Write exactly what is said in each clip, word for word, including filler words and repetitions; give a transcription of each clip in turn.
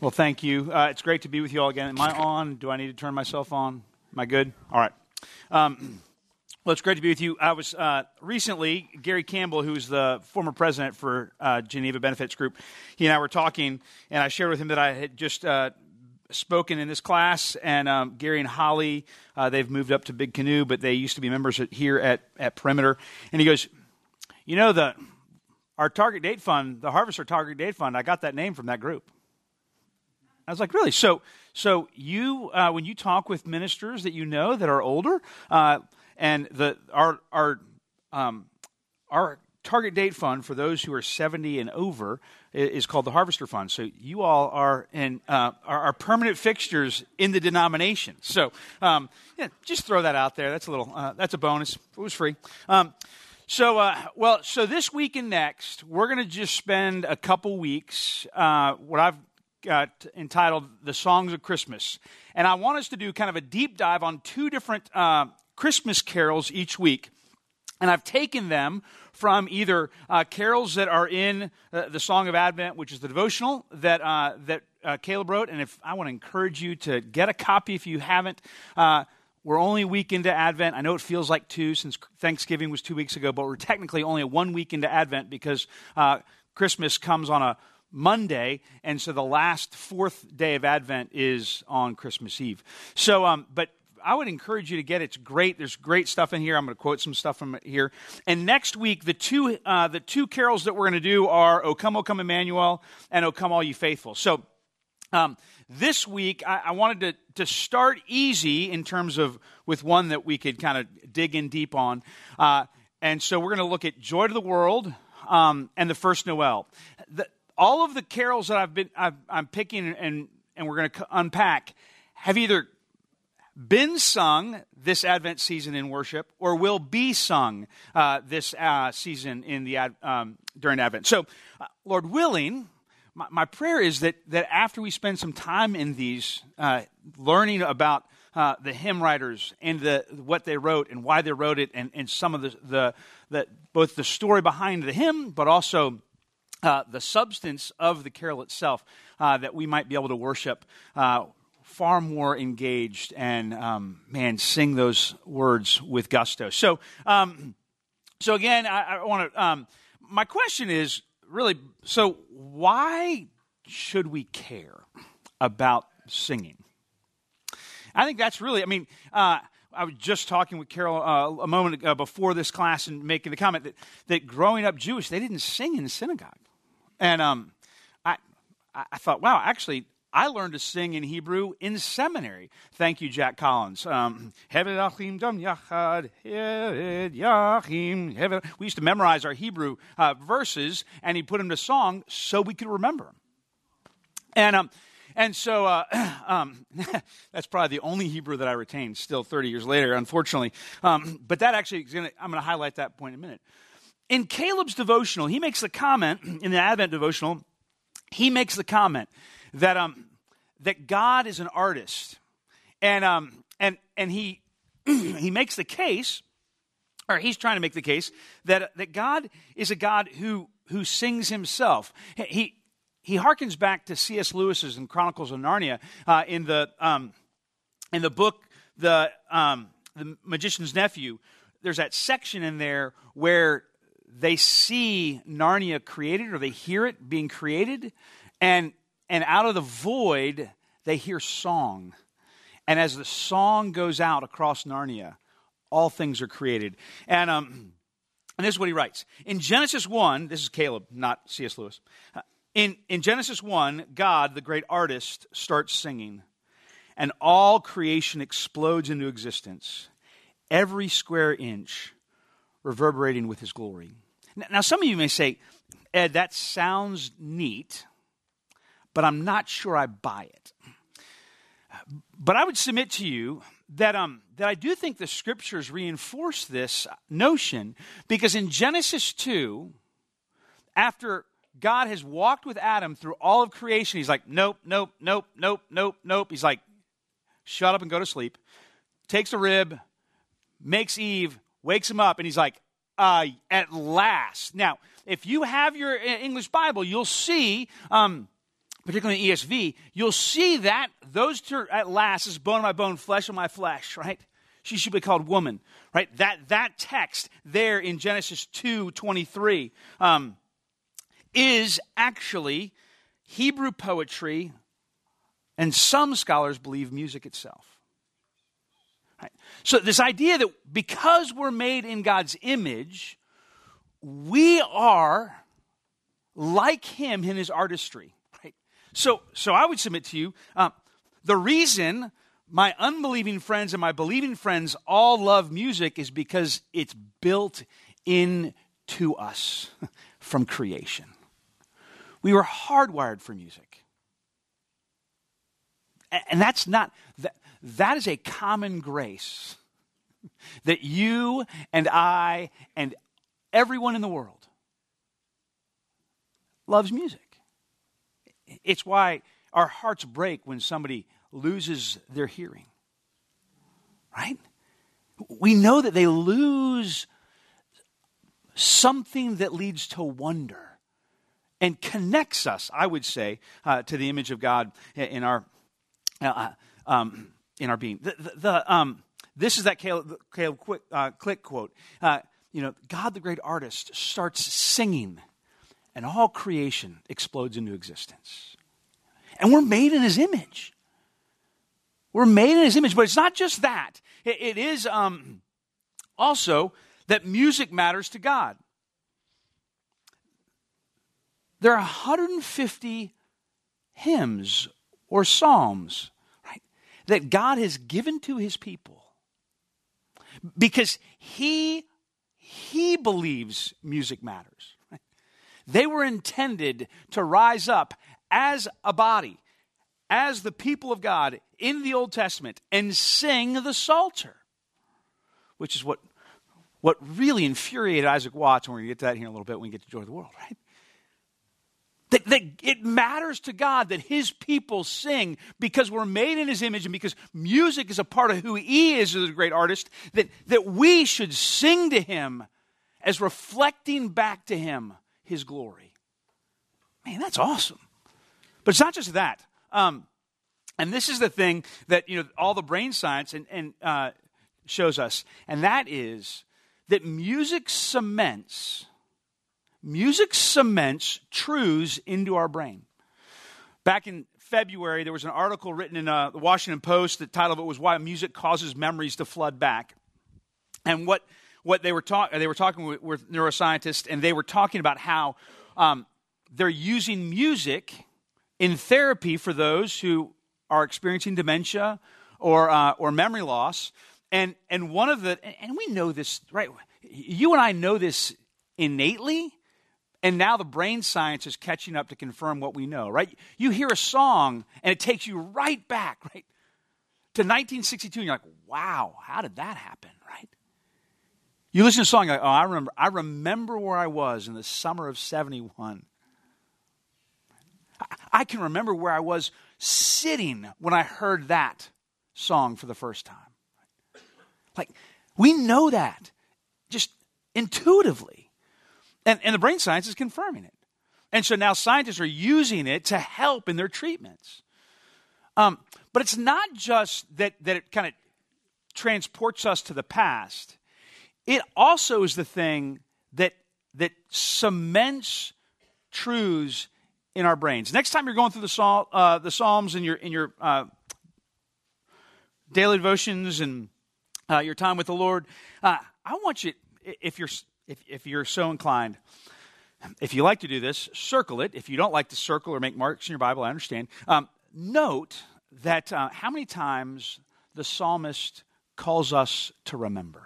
Well, thank you. Uh, it's great to be with you all again. Am I on? Do I need to turn myself on? Am I good? All right. Um, well, it's great to be with you. I was uh, recently, Gary Campbell, who's the former president for uh, Geneva Benefits Group, he and I were talking, and I shared with him that I had just uh, spoken in this class, and um, Gary and Holly, uh, they've moved up to Big Canoe, but they used to be members at, here at, at Perimeter. And he goes, you know, the our Target Date Fund, the Harvester Target Date Fund, I got that name from that group. I was like, really? So, so you, uh, when you talk with ministers that you know that are older, uh, and the our our um, our Target Date Fund for those who are seventy and over is called the Harvester Fund. So you all are in uh, are, are permanent fixtures in the denomination. So um, yeah, just throw that out there. That's a little uh, that's a bonus. It was free. Um, so uh, well, so this week and next, we're going to just spend a couple weeks. Uh, what I've got entitled "The Songs of Christmas," and I want us to do kind of a deep dive on two different uh, Christmas carols each week. And I've taken them from either uh, carols that are in uh, the Song of Advent, which is the devotional that uh, that uh, Caleb wrote. And if I want to encourage you to get a copy if you haven't. Uh, we're only a week into Advent. I know it feels like two since Thanksgiving was two weeks ago, but we're technically only a one week into Advent because uh, Christmas comes on a Monday, and so the last fourth day of Advent is on Christmas Eve. So, um, but I would encourage you to get it. It's great. There's great stuff in here. I'm going to quote some stuff from here. And next week, the two uh, the two carols that we're going to do are "O Come, O Come, Emmanuel" and "O Come, All Ye Faithful." So um, this week, I, I wanted to to start easy in terms of with one that we could kind of dig in deep on. Uh, and so we're going to look at "Joy to the World" um, and "The First Noel." The, all of the carols that I've been I've, I'm picking and and we're going to unpack have either been sung this Advent season in worship, or will be sung uh, this uh, season in the ad, um, during Advent. So, uh, Lord willing, my, my prayer is that that after we spend some time in these, uh, learning about uh, the hymn writers and the what they wrote and why they wrote it, and, and some of the, the the both the story behind the hymn, but also uh, the substance of the carol itself, uh, that we might be able to worship Uh, far more engaged and, um, man, sing those words with gusto. So, um, so again, I, I want to, um, my question is really, so why should we care about singing? I think that's really, I mean, uh, I was just talking with Carol uh, a moment ago before this class and making the comment that, that growing up Jewish, they didn't sing in the synagogue. And um, I, I thought, wow, actually, I learned to sing in Hebrew in seminary. Thank you, Jack Collins. Um, we used to memorize our Hebrew uh, verses, and he put them to song so we could remember them. And um, and so uh, um, that's probably the only Hebrew that I retained still thirty years later, unfortunately. Um, but that actually, is gonna, I'm going to highlight that point in a minute. In Caleb's devotional, he makes the comment, in the Advent devotional, he makes the comment that um that God is an artist, and um and and he he makes the case, or he's trying to make the case that that God is a God who who sings himself. He he harkens back to C S Lewis's in Chronicles of Narnia uh, in the um in the book the um the Magician's Nephew. There's that section in there where they see Narnia created, or they hear it being created, and And out of the void, they hear song. And as the song goes out across Narnia, all things are created. And um, and this is what he writes. In Genesis one, this is Caleb, not C S Lewis. In, in Genesis one, God, the great artist, starts singing. And all creation explodes into existence. Every square inch reverberating with his glory. Now, some of you may say, Ed, that sounds neat, but I'm not sure I buy it. But I would submit to you that um that I do think the scriptures reinforce this notion, because in Genesis two, after God has walked with Adam through all of creation, he's like, nope, nope, nope, nope, nope, nope. He's like, shut up and go to sleep. Takes a rib, makes Eve, wakes him up, and he's like, uh, at last. Now, if you have your English Bible, you'll see um particularly in E S V, you'll see that those two at last is bone of my bone, flesh of my flesh, right? She should be called woman, right? That that text there in Genesis two twenty-three um, is actually Hebrew poetry, and some scholars believe music itself. Right? So this idea that because we're made in God's image, we are like him in his artistry. Right? So, so I would submit to you, uh, the reason my unbelieving friends and my believing friends all love music is because it's built into us from creation. We were hardwired for music. And that's not, that, that is a common grace that you and I and everyone in the world loves music. It's why our hearts break when somebody loses their hearing, right? We know that they lose something that leads to wonder and connects us, I would say, uh, to the image of God in our uh, um, in our being. The, the, the um, this is that Caleb, Caleb Quick, uh, Click quote. Uh, you know, God, the great artist, starts singing, and all creation explodes into existence. And we're made in his image. We're made in his image, but it's not just that. It, it is um, also that music matters to God. There are one hundred fifty hymns or psalms, right, that God has given to his people because he, he believes music matters. Right? They were intended to rise up as a body, as the people of God in the Old Testament, and sing the Psalter, which is what, what really infuriated Isaac Watts, and we're going to get to that here in a little bit when we get to Joy of the World, right? That, that it matters to God that his people sing because we're made in his image and because music is a part of who he is as a great artist, that, that we should sing to him as reflecting back to him his glory. Man, that's awesome. But it's not just that. Um, and this is the thing that, you know, all the brain science and, and uh, shows us, and that is that music cements Music cements truths into our brain. Back in February, there was an article written in uh, the Washington Post. The title of it was "Why Music Causes Memories to Flood Back." And what what they were talking they were talking with, with neuroscientists, and they were talking about how um, they're using music in therapy for those who are experiencing dementia or uh, or memory loss. And and one of the and we know this, right? You and I know this innately. And now the brain science is catching up to confirm what we know, right? You hear a song, and it takes you right back, right, to nineteen sixty-two, and you're like, wow, how did that happen, right? You listen to a song, you're like, oh, I remember, I remember where I was in the summer of seventy-one. I, I can remember where I was sitting when I heard that song for the first time. Like, we know that just intuitively. And, and the brain science is confirming it. And so now scientists are using it to help in their treatments. Um, but it's not just that, that it kind of transports us to the past. It also is the thing that, that cements truths in our brains. Next time you're going through the, Psalm, uh, the Psalms in your, in your uh, daily devotions and uh, your time with the Lord, uh, I want you, if you're... If, if you're so inclined, if you like to do this, circle it. If you don't like to circle or make marks in your Bible, I understand. Um, note that uh, how many times the psalmist calls us to remember.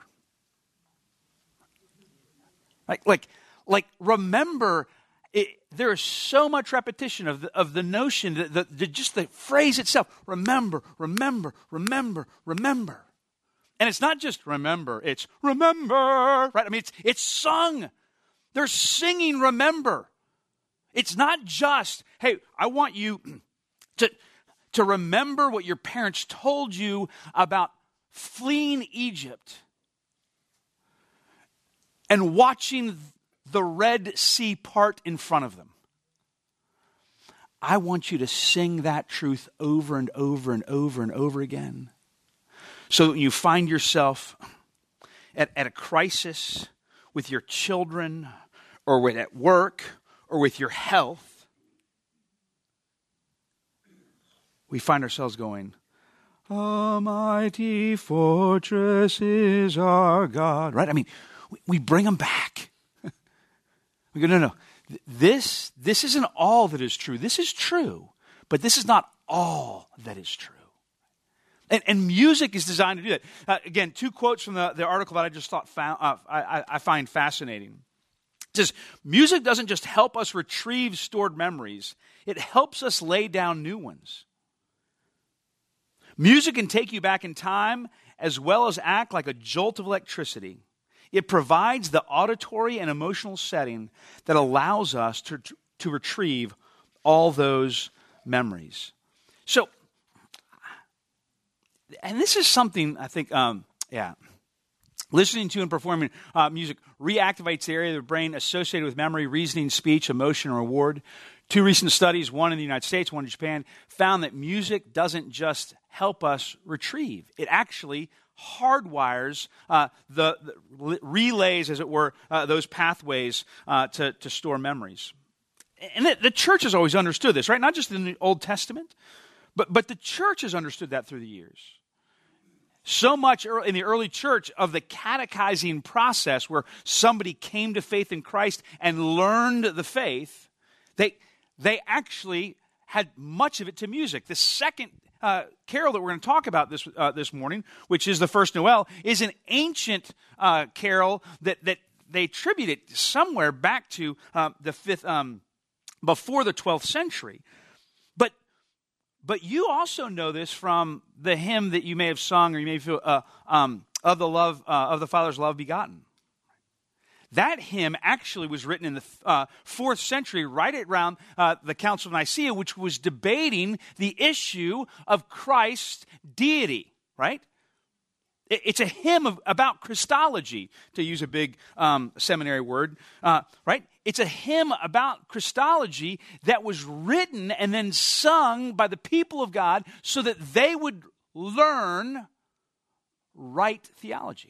Like, like, like remember, it, there is so much repetition of the, of the notion, that the, the, just the phrase itself, remember, remember, remember, remember. And it's not just remember, it's remember, right? I mean, it's it's sung. They're singing remember. It's not just, hey, I want you to, to remember what your parents told you about fleeing Egypt and watching the Red Sea part in front of them. I want you to sing that truth over and over and over and over again. So that you find yourself at, at a crisis with your children or with at work or with your health, we find ourselves going, "A mighty fortress is our God." Right? I mean, we, we bring them back. We go, no, no. This, this isn't all that is true. This is true, but this is not all that is true. And, and music is designed to do that. Uh, again, two quotes from the, the article that I just thought found, uh, I, I find fascinating. It says, music doesn't just help us retrieve stored memories, it helps us lay down new ones. Music can take you back in time as well as act like a jolt of electricity. It provides the auditory and emotional setting that allows us to, to retrieve all those memories. So, and this is something I think, um, yeah, listening to and performing uh, music reactivates the area of the brain associated with memory, reasoning, speech, emotion, and reward. Two recent studies, one in the United States, one in Japan, found that music doesn't just help us retrieve. It actually hardwires uh, the, the relays, as it were, uh, those pathways uh, to, to store memories. And the, the church has always understood this, right? Not just in the Old Testament, but, but the church has understood that through the years. So much in the early church of the catechizing process where somebody came to faith in Christ and learned the faith, they, they actually had much of it to music. The second uh, carol that we're going to talk about this uh, this morning, which is the first Noel, is an ancient uh, carol that, that they attribute it somewhere back to uh, the fifth, um, before the twelfth century. But But you also know this from the hymn that you may have sung, or you may feel uh, um, of the love uh, of the Father's love begotten. That hymn actually was written in the uh, fourth century, right around uh, the Council of Nicaea, which was debating the issue of Christ's deity. Right? It, it's a hymn of, about Christology, to use a big um, seminary word. Uh, right? It's a hymn about Christology that was written and then sung by the people of God so that they would learn right theology.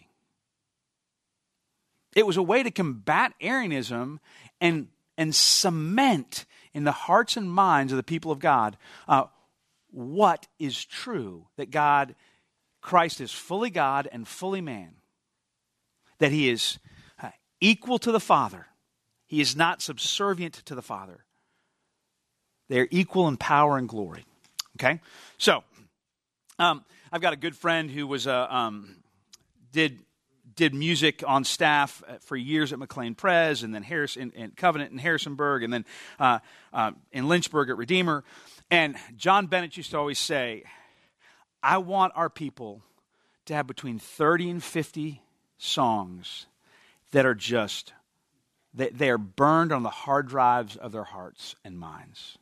It was a way to combat Arianism and, and cement in the hearts and minds of the people of God uh, what is true, that God, Christ is fully God and fully man, that he is uh, equal to the Father. He is not subservient to the Father. They are equal in power and glory. Okay? So, um, I've got a good friend who was a, um, did did music on staff for years at McLean Prez, and then Harris in, in Covenant in Harrisonburg, and then uh, uh, in Lynchburg at Redeemer. And John Bennett used to always say, I want our people to have between thirty and fifty songs that are just They, they are burned on the hard drives of their hearts and minds.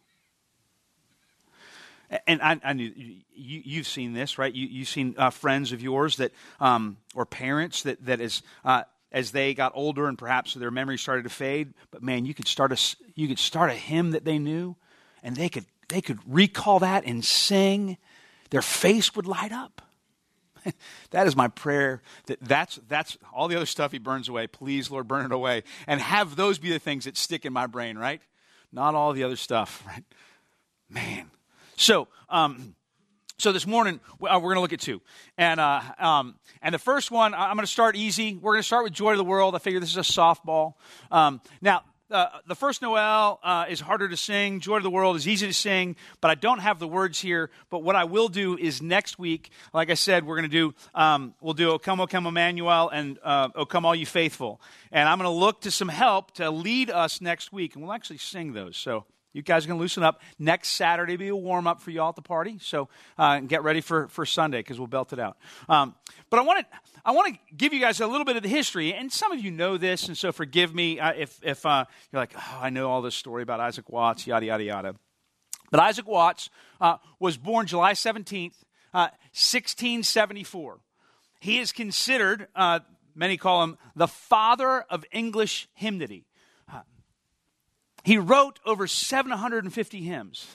And I, I knew you, you've seen this, right? You, you've seen uh, friends of yours that, um, or parents that that is uh, as they got older and perhaps their memory started to fade. But man, you could start a you could start a hymn that they knew, and they could they could recall that and sing. Their face would light up. That is my prayer. That that's that's all the other stuff he burns away. Please, Lord, burn it away, and have those be the things that stick in my brain. Right? Not all the other stuff. Right? Man. So, um, so this morning uh, we're going to look at two, and uh, um, and the first one I'm going to start easy. We're going to start with Joy to the World. I figure this is a softball. Um, now. Uh, the first Noel uh, is harder to sing. Joy to the World is easy to sing, but I don't have the words here. But what I will do is next week, like I said, we're going to do, um, we'll do O Come, O Come, Emmanuel, and uh, O Come, All You Faithful. And I'm going to look to some help to lead us next week, and we'll actually sing those. So you guys are going to loosen up. Next Saturday will be a warm-up for you all at the party. So uh, get ready for, for Sunday, because we'll belt it out. Um, but I want to I want to give you guys a little bit of the history. And some of you know this, and so forgive me uh, if, if uh, you're like, oh, I know all this story about Isaac Watts, yada, yada, yada. But Isaac Watts uh, was born July seventeenth, uh, sixteen seventy-four. He is considered, uh, many call him, the father of English hymnody. He wrote over seven hundred fifty hymns.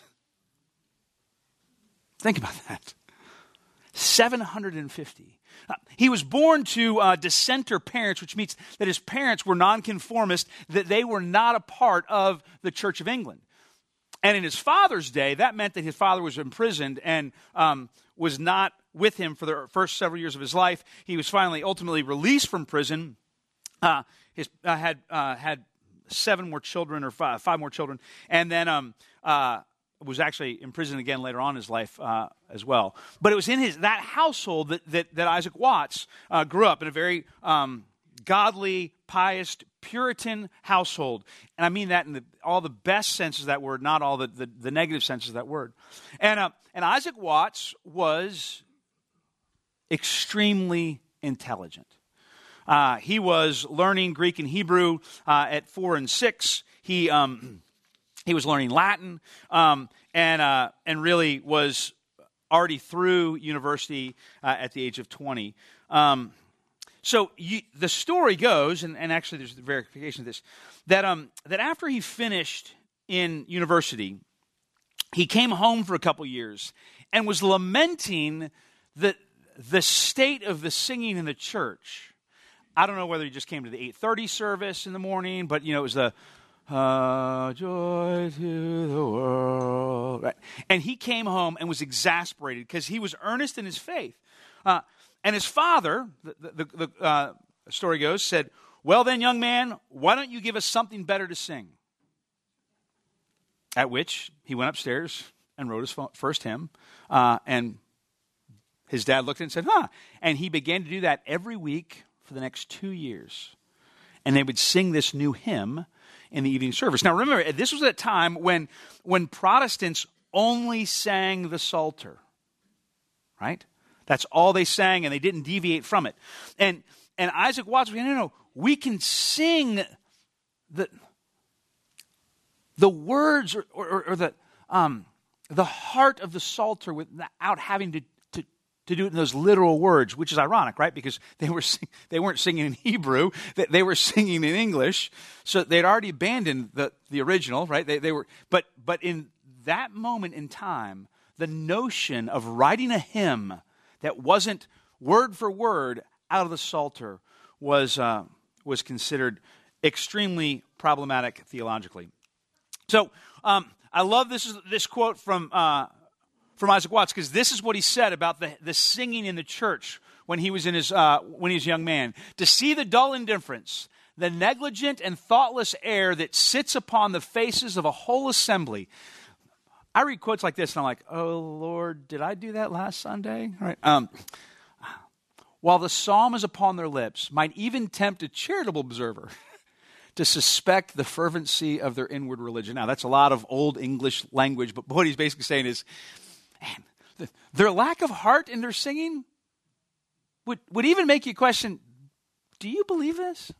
Think about that. seven hundred fifty. Uh, he was born to uh, dissenter parents, which means that his parents were nonconformist, that they were not a part of the Church of England. And in his father's day, that meant that his father was imprisoned and um, was not with him for the first several years of his life. He was finally ultimately released from prison. Uh, his uh, had uh, had seven more children or five, five more children, and then um, uh, was actually imprisoned again later on in his life uh, as well. But it was in his that household that that, that Isaac Watts uh, grew up in a very um, godly, pious, Puritan household. And I mean that in the, all the best senses of that word, not all the, the, the negative senses of that word. And, uh, and Isaac Watts was extremely intelligent. Uh, he was learning Greek and Hebrew uh, at four and six. He um, he was learning Latin um, and uh, and really was already through university uh, at the age of twenty. Um, so you, the story goes, and, and actually there's the verification of this, that um that after he finished in university, he came home for a couple years and was lamenting the the state of the singing in the church. I don't know whether he just came to the eight thirty service in the morning, but, you know, it was the uh, joy to the world. Right? And he came home and was exasperated because he was earnest in his faith. Uh, and his father, the, the, the uh, story goes, said, "Well then, young man, why don't you give us something better to sing?" At which he went upstairs and wrote his first hymn, uh, and his dad looked at it and said, huh. And he began to do that every week for the next two years. And they would sing this new hymn in the evening service. Now remember, this was at a time when, when Protestants only sang the Psalter, right? That's all they sang, and they didn't deviate from it. And and Isaac Watts was saying, no, no, we can sing the, the words or, or, or the um, the heart of the Psalter without having to to do it in those literal words, which is ironic, right? Because they were sing- they weren't singing in Hebrew, they, they were singing in English, so they'd already abandoned the, the original, right? They they were, but but in that moment in time, the notion of writing a hymn that wasn't word for word out of the Psalter was uh, was considered extremely problematic theologically. So um, I love this this quote from. Uh, From Isaac Watts, because this is what he said about the, the singing in the church when he was in his uh, when he was a young man. "To see the dull indifference, the negligent and thoughtless air that sits upon the faces of a whole assembly." I read quotes like this, and I'm like, "Oh Lord, did I do that last Sunday?" All right. Um, while the psalm is upon their lips, might even tempt a charitable observer to suspect the fervency of their inward religion. Now, that's a lot of old English language, but what he's basically saying is, man, the, their lack of heart in their singing would, would even make you question, do you believe this?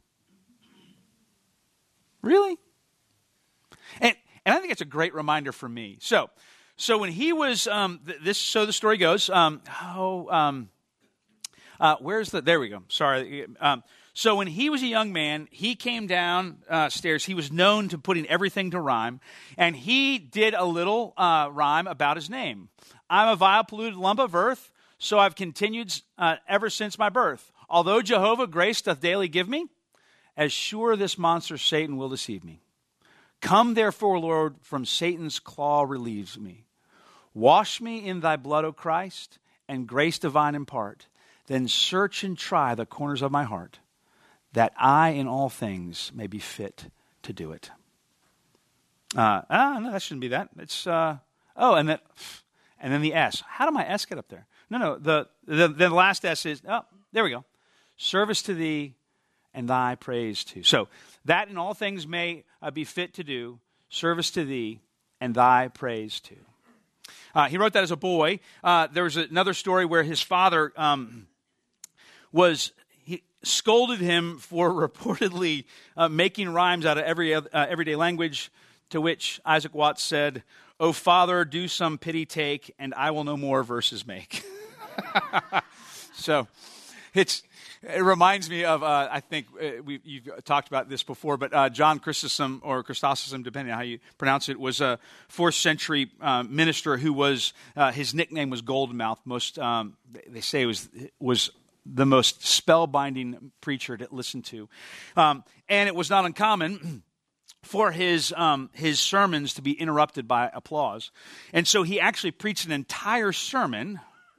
Really? And and I think it's a great reminder for me. So, so when he was, um, th- this, so the story goes, um, oh, um, uh, where's the, there we go, sorry. Um, so when he was a young man, he came down uh, stairs. He was known to putting everything to rhyme, and he did a little uh, rhyme about his name. "I'm a vile, polluted lump of earth, so I've continued uh, ever since my birth. Although Jehovah grace doth daily give me, as sure this monster Satan will deceive me. Come therefore, Lord, from Satan's claw relieves me. Wash me in thy blood, O Christ, and grace divine impart. Then search and try the corners of my heart, that I in all things may be fit to do it." Uh, ah, no, that shouldn't be that. It's, uh, oh, and then, and then the S. How did my S get up there? No, no, the, the, the last S is, oh, there we go. Service to thee and thy praise too. So, that in all things may uh, be fit to do, service to thee and thy praise too. Uh, he wrote that as a boy. Uh, there was another story where his father um, was... He scolded him for reportedly uh, making rhymes out of every uh, everyday language, to which Isaac Watts said, "O Father, do some pity take, and I will no more verses make." So, it's it reminds me of uh, I think uh, we you've talked about this before, but uh, John Chrysostom or Chrysostom, depending on how you pronounce it, was a fourth century uh, minister who was uh, his nickname was Goldmouth. Most um, they say was was the most spellbinding preacher to listen to, um, and it was not uncommon for his um, his sermons to be interrupted by applause, and so he actually preached an entire sermon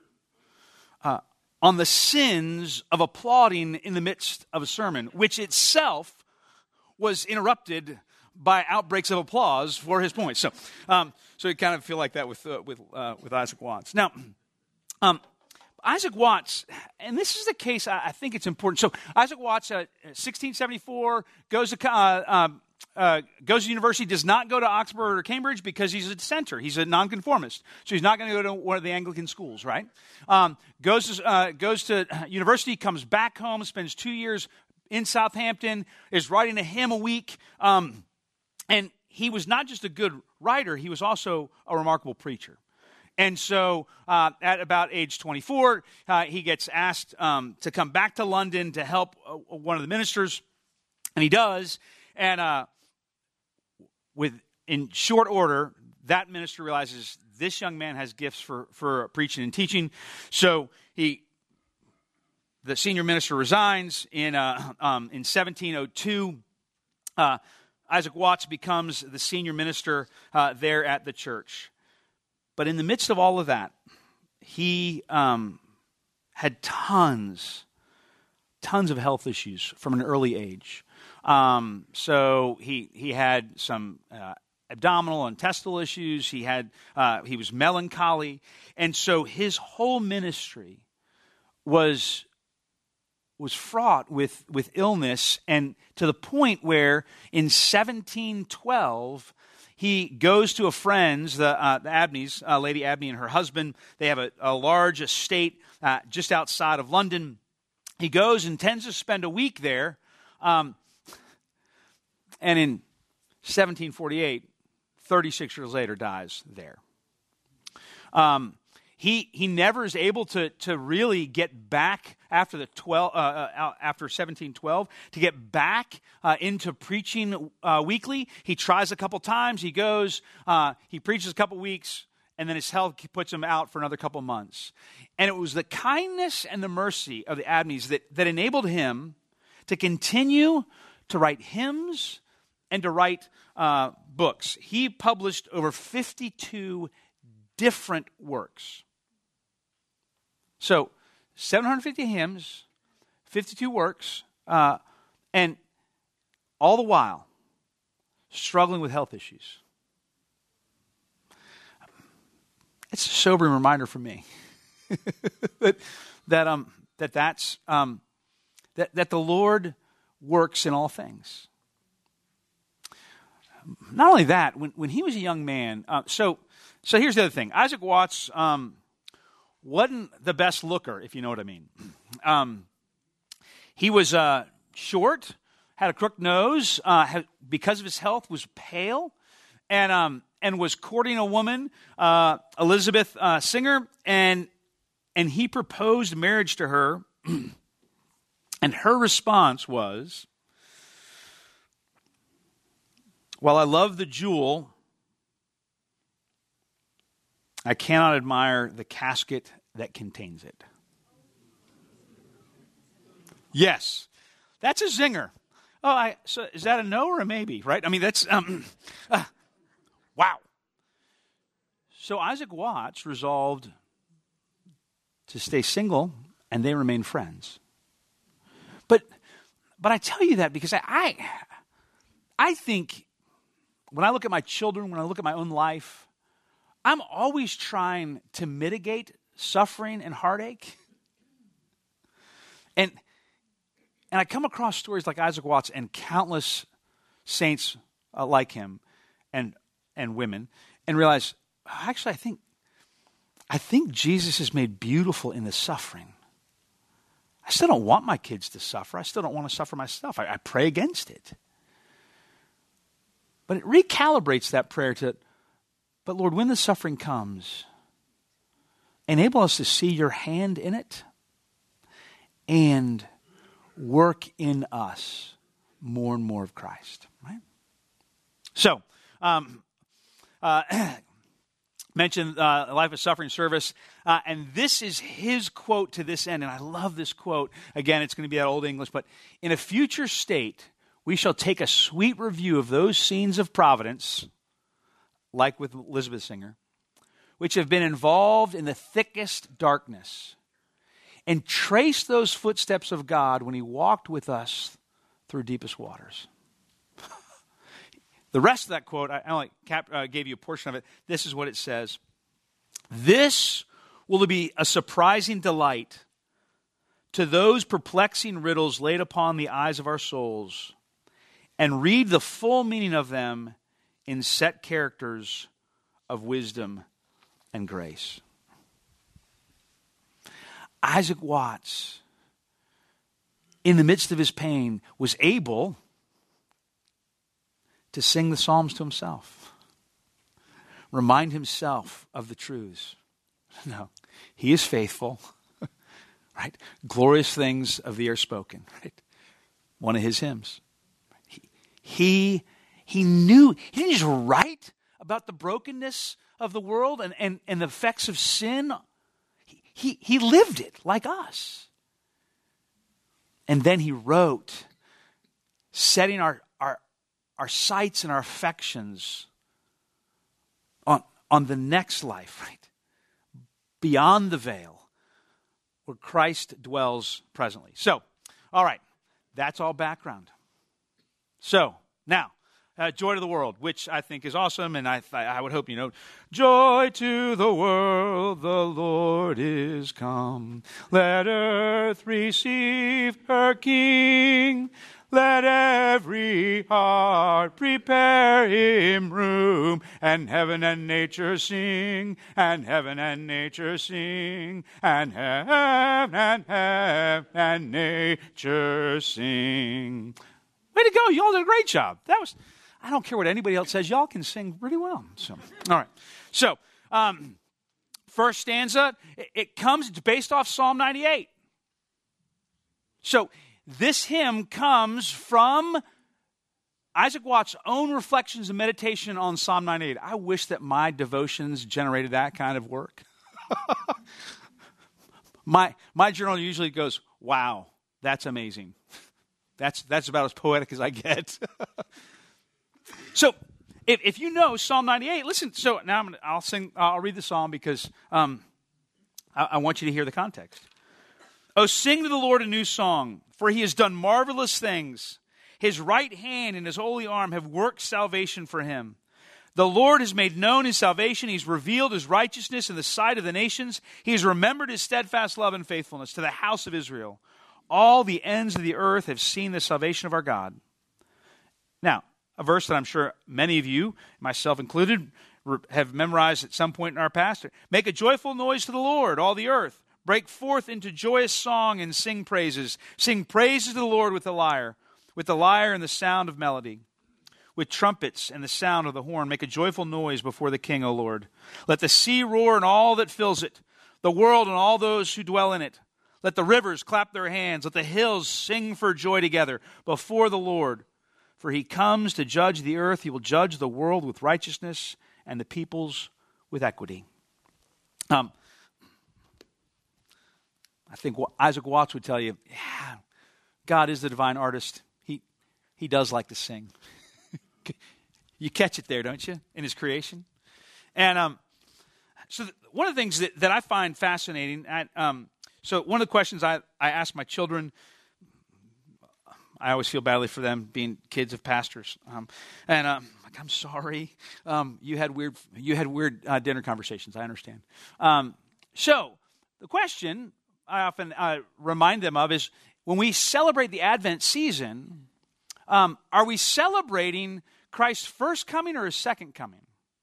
Uh, on the sins of applauding in the midst of a sermon, which itself was interrupted by outbreaks of applause for his points. So, um, so you kind of feel like that with uh, with uh, with Isaac Watts. Now, um, Isaac Watts, and this is the case. I, I think it's important. So, Isaac Watts, uh, sixteen seventy-four, goes to uh, um, Uh, goes to university, does not go to Oxford or Cambridge because he's a dissenter. He's a nonconformist. So he's not going to go to one of the Anglican schools, right? Um, goes to, uh, goes to university, comes back home, spends two years in Southampton, is writing a hymn a week. Um, and he was not just a good writer, he was also a remarkable preacher. And so uh, at about age twenty-four, uh, he gets asked um, to come back to London to help uh, one of the ministers, and he does. And uh, with in short order, that minister realizes this young man has gifts for, for preaching and teaching. So he, the senior minister resigns in uh, um, in seventeen oh two. Uh, Isaac Watts becomes the senior minister uh, there at the church. But in the midst of all of that, he um, had tons, tons of health issues from an early age. Um, so he he had some uh, abdominal and intestinal issues. He had uh, he was melancholy, and so his whole ministry was was fraught with with illness, and to the point where in seventeen twelve he goes to a friend's, the, uh, the Abneys, uh, Lady Abney and her husband. They have a, a large estate uh, just outside of London. He goes and intends to spend a week there. Um, And in seventeen forty-eight, thirty-six years later, dies there. Um, he he never is able to to really get back after the twelve uh, uh, after seventeen twelve to get back uh, into preaching uh, weekly. He tries a couple times. He goes. Uh, he preaches a couple weeks, and then his health puts him out for another couple months. And it was the kindness and the mercy of the Abneys that that enabled him to continue to write hymns and to write uh, books. He published over fifty-two different works. So, seven hundred fifty hymns, fifty-two works, uh, and all the while, struggling with health issues. It's a sobering reminder for me that that um that that's um that that the Lord works in all things. Not only that, when, when he was a young man, uh, so so here's the other thing. Isaac Watts um, wasn't the best looker, if you know what I mean. Um, he was uh, short, had a crooked nose, uh, had, because of his health, was pale, and um, and was courting a woman, uh, Elizabeth uh, Singer, and and he proposed marriage to her, and her response was, "While I love the jewel, I cannot admire the casket that contains it." Yes, that's a zinger. Oh, I, so is that a no or a maybe, right? I mean, that's, um, uh, wow. So Isaac Watts resolved to stay single, and they remained friends. But, but I tell you that because I, I, I think when I look at my children, when I look at my own life, I'm always trying to mitigate suffering and heartache. And and I come across stories like Isaac Watts and countless saints uh, like him and and women and realize, actually, I think I think Jesus is made beautiful in the suffering. I still don't want my kids to suffer. I still don't want to suffer myself. I, I pray against it. But it recalibrates that prayer to, but Lord, when the suffering comes, enable us to see your hand in it. and work in us more and more of Christ. Right? So, um, uh, mentioned uh, Life of Suffering service, uh, and this is his quote to this end, and I love this quote. Again, it's going to be that old English, but in a future state, we shall take a sweet review of those scenes of providence, like with Elizabeth Singer, which have been involved in the thickest darkness, and trace those footsteps of God when he walked with us through deepest waters. The rest of that quote, I only cap, uh, gave you a portion of it. This is what it says. This will be a surprising delight to those perplexing riddles laid upon the eyes of our souls, and read the full meaning of them in set characters of wisdom and grace. Isaac Watts, in the midst of his pain, was able to sing the Psalms to himself, remind himself of the truths. No, he is faithful, right? Glorious things of thee are spoken, right? One of his hymns. He, he, he knew, he didn't just write about the brokenness of the world and, and, and the effects of sin. He, he, he lived it like us. And then he wrote, setting our, our, our sights and our affections on, on the next life, right? Beyond the veil, where Christ dwells presently. So, all right, that's all background. So, now, uh, joy to the world, which I think is awesome, and I, I would hope you know. Joy to the world, the Lord is come. Let earth receive her King. Let every heart prepare him room, and heaven and nature sing, and heaven and nature sing, and heaven and heaven and nature sing. Way to go, y'all did a great job. That was, I don't care what anybody else says, y'all can sing pretty well. So, all right. So, um, first stanza, it, it comes, it's based off Psalm ninety-eight. So, this hymn comes from Isaac Watts' own reflections and meditation on Psalm ninety-eight. I wish that my devotions generated that kind of work. my my journal usually goes, wow, that's amazing. That's that's about as poetic as I get. So, if, if you know Psalm ninety-eight, listen. So now I'm gonna, I'll sing. I'll read the psalm because um, I, I want you to hear the context. Oh, sing to the Lord a new song, for he has done marvelous things. His right hand and his holy arm have worked salvation for him. The Lord has made known his salvation. He's revealed his righteousness in the sight of the nations. He has remembered his steadfast love and faithfulness to the house of Israel. All the ends of the earth have seen the salvation of our God. Now, a verse that I'm sure many of you, myself included, have memorized at some point in our past. Make a joyful noise to the Lord, all the earth. Break forth into joyous song and sing praises. Sing praises to the Lord with the lyre, with the lyre and the sound of melody, with trumpets and the sound of the horn. Make a joyful noise before the King, O Lord. Let the sea roar and all that fills it, the world and all those who dwell in it. Let the rivers clap their hands. Let the hills sing for joy together before the Lord. For he comes to judge the earth. He will judge the world with righteousness and the peoples with equity. Um. I think Isaac Watts would tell you, yeah, God is the divine artist. He he does like to sing. You catch it there, don't you, in his creation? And um, so th- one of the things that, that I find fascinating, I, um, so one of the questions I, I ask my children, I always feel badly for them being kids of pastors. Um, and um, like, I'm sorry, um, you had weird you had weird uh, dinner conversations, I understand. Um, so the question I often uh, remind them of is, when we celebrate the Advent season, um, are we celebrating Christ's first coming or his second coming?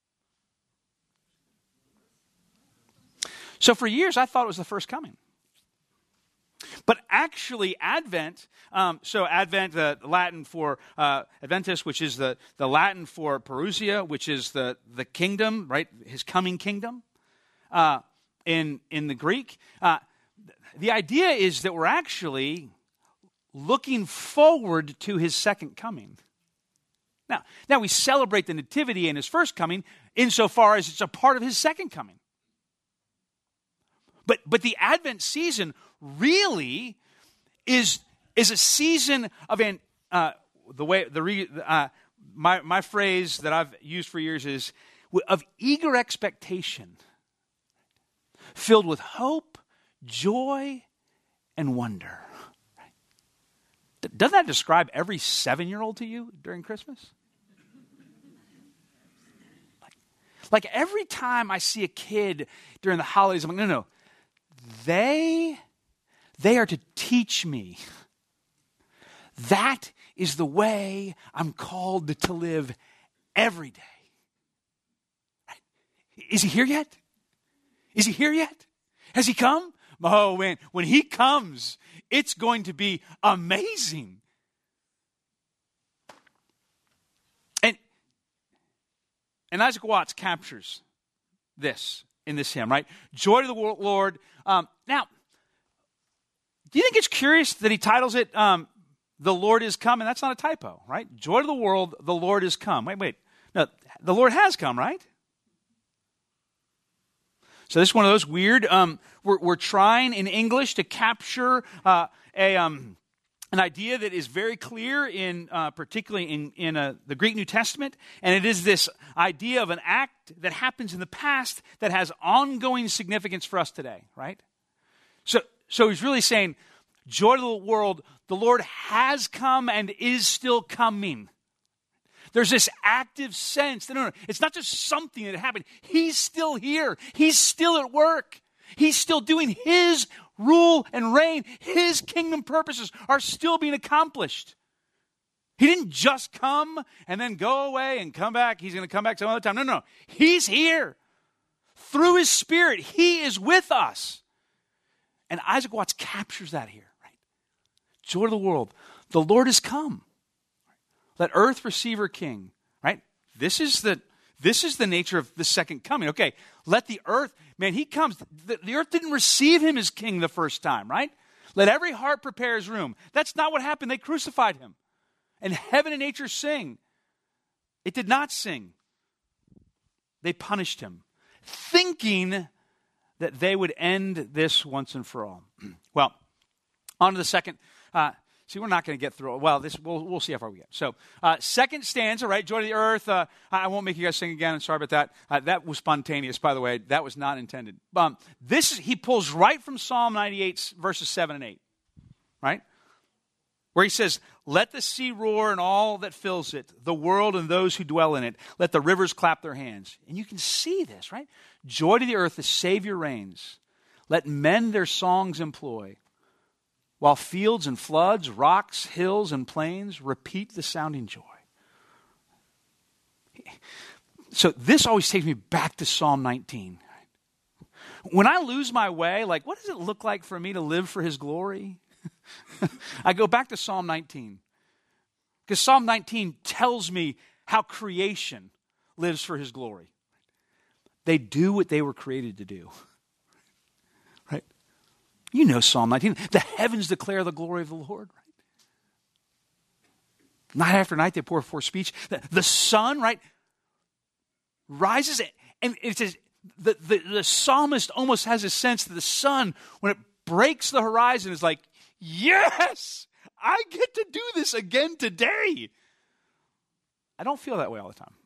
So for years, I thought it was the first coming. But actually, Advent, um, so Advent, the Latin for uh, Adventus, which is the, the Latin for Parousia, which is the, the kingdom, right? His coming kingdom uh, in, in the Greek. Uh, the idea is that we're actually looking forward to his second coming. Now, now we celebrate the nativity and his first coming insofar as it's a part of his second coming. But but the Advent season really is is a season of an uh, the way the re, uh, my my phrase that I've used for years is of eager expectation, filled with hope, joy, and wonder. Doesn't that describe every seven-year-old to you during Christmas? Like, like every time I see a kid during the holidays, I'm like, no, no, they, they are to teach me. That is the way I'm called to live every day. Right? Is he here yet? Is he here yet? Has he come? Oh, man, when he comes, it's going to be amazing. And, and Isaac Watts captures this in this hymn, right? Joy to the Lord. Um, now, do you think it's curious that he titles it, um, The Lord is Come? And that's not a typo, right? Joy to the world, the Lord is come. Wait, wait. No, the Lord has come, right? So this is one of those weird, um, we're, we're trying in English to capture uh, a um, an idea that is very clear in, uh, particularly in, in uh, the Greek New Testament, and it is this idea of an act that happens in the past that has ongoing significance for us today, right? So, so he's really saying, joy to the world, the Lord has come and is still coming. There's this active sense that no, no, it's not just something that happened. He's still here. He's still at work. He's still doing his rule and reign. His kingdom purposes are still being accomplished. He didn't just come and then go away and come back. He's going to come back some other time. No, no, he's here. Through his Spirit, he is with us. And Isaac Watts captures that here, right? Joy to the world. The Lord has come. Let earth receive her king, right? This is the this is the nature of the second coming. Okay, let the earth, man, he comes. The, the earth didn't receive him as king the first time, right? Let every heart prepare his room. That's not what happened. They crucified him. And heaven and nature sing. It did not sing. They punished him, thinking that they would end this once and for all. Well, on to the second. Uh, See, we're not going to get through it. Well, this we'll, we'll see how far we get. So, uh, second stanza, right? Joy to the earth. Uh, I won't make you guys sing again. I'm sorry about that. Uh, that was spontaneous, by the way. That was not intended. Um, this is, he pulls right from Psalm ninety-eight, verses seven and eight, right? Where he says, let the sea roar and all that fills it, the world and those who dwell in it. Let the rivers clap their hands. And you can see this, right? Joy to the earth, the Savior reigns. Let men their songs employ. While fields and floods, rocks, hills, and plains repeat the sounding joy. So this always takes me back to Psalm nineteen. When I lose my way, like, what does it look like for me to live for his glory? I go back to Psalm nineteen. Because Psalm nineteen tells me how creation lives for his glory. They do what they were created to do. You know Psalm nineteen. The heavens declare the glory of the Lord, right? Night after night they pour forth speech. The, the sun, right, rises, and it says the, the, the psalmist almost has a sense that the sun, when it breaks the horizon, is like, yes, I get to do this again today. I don't feel that way all the time.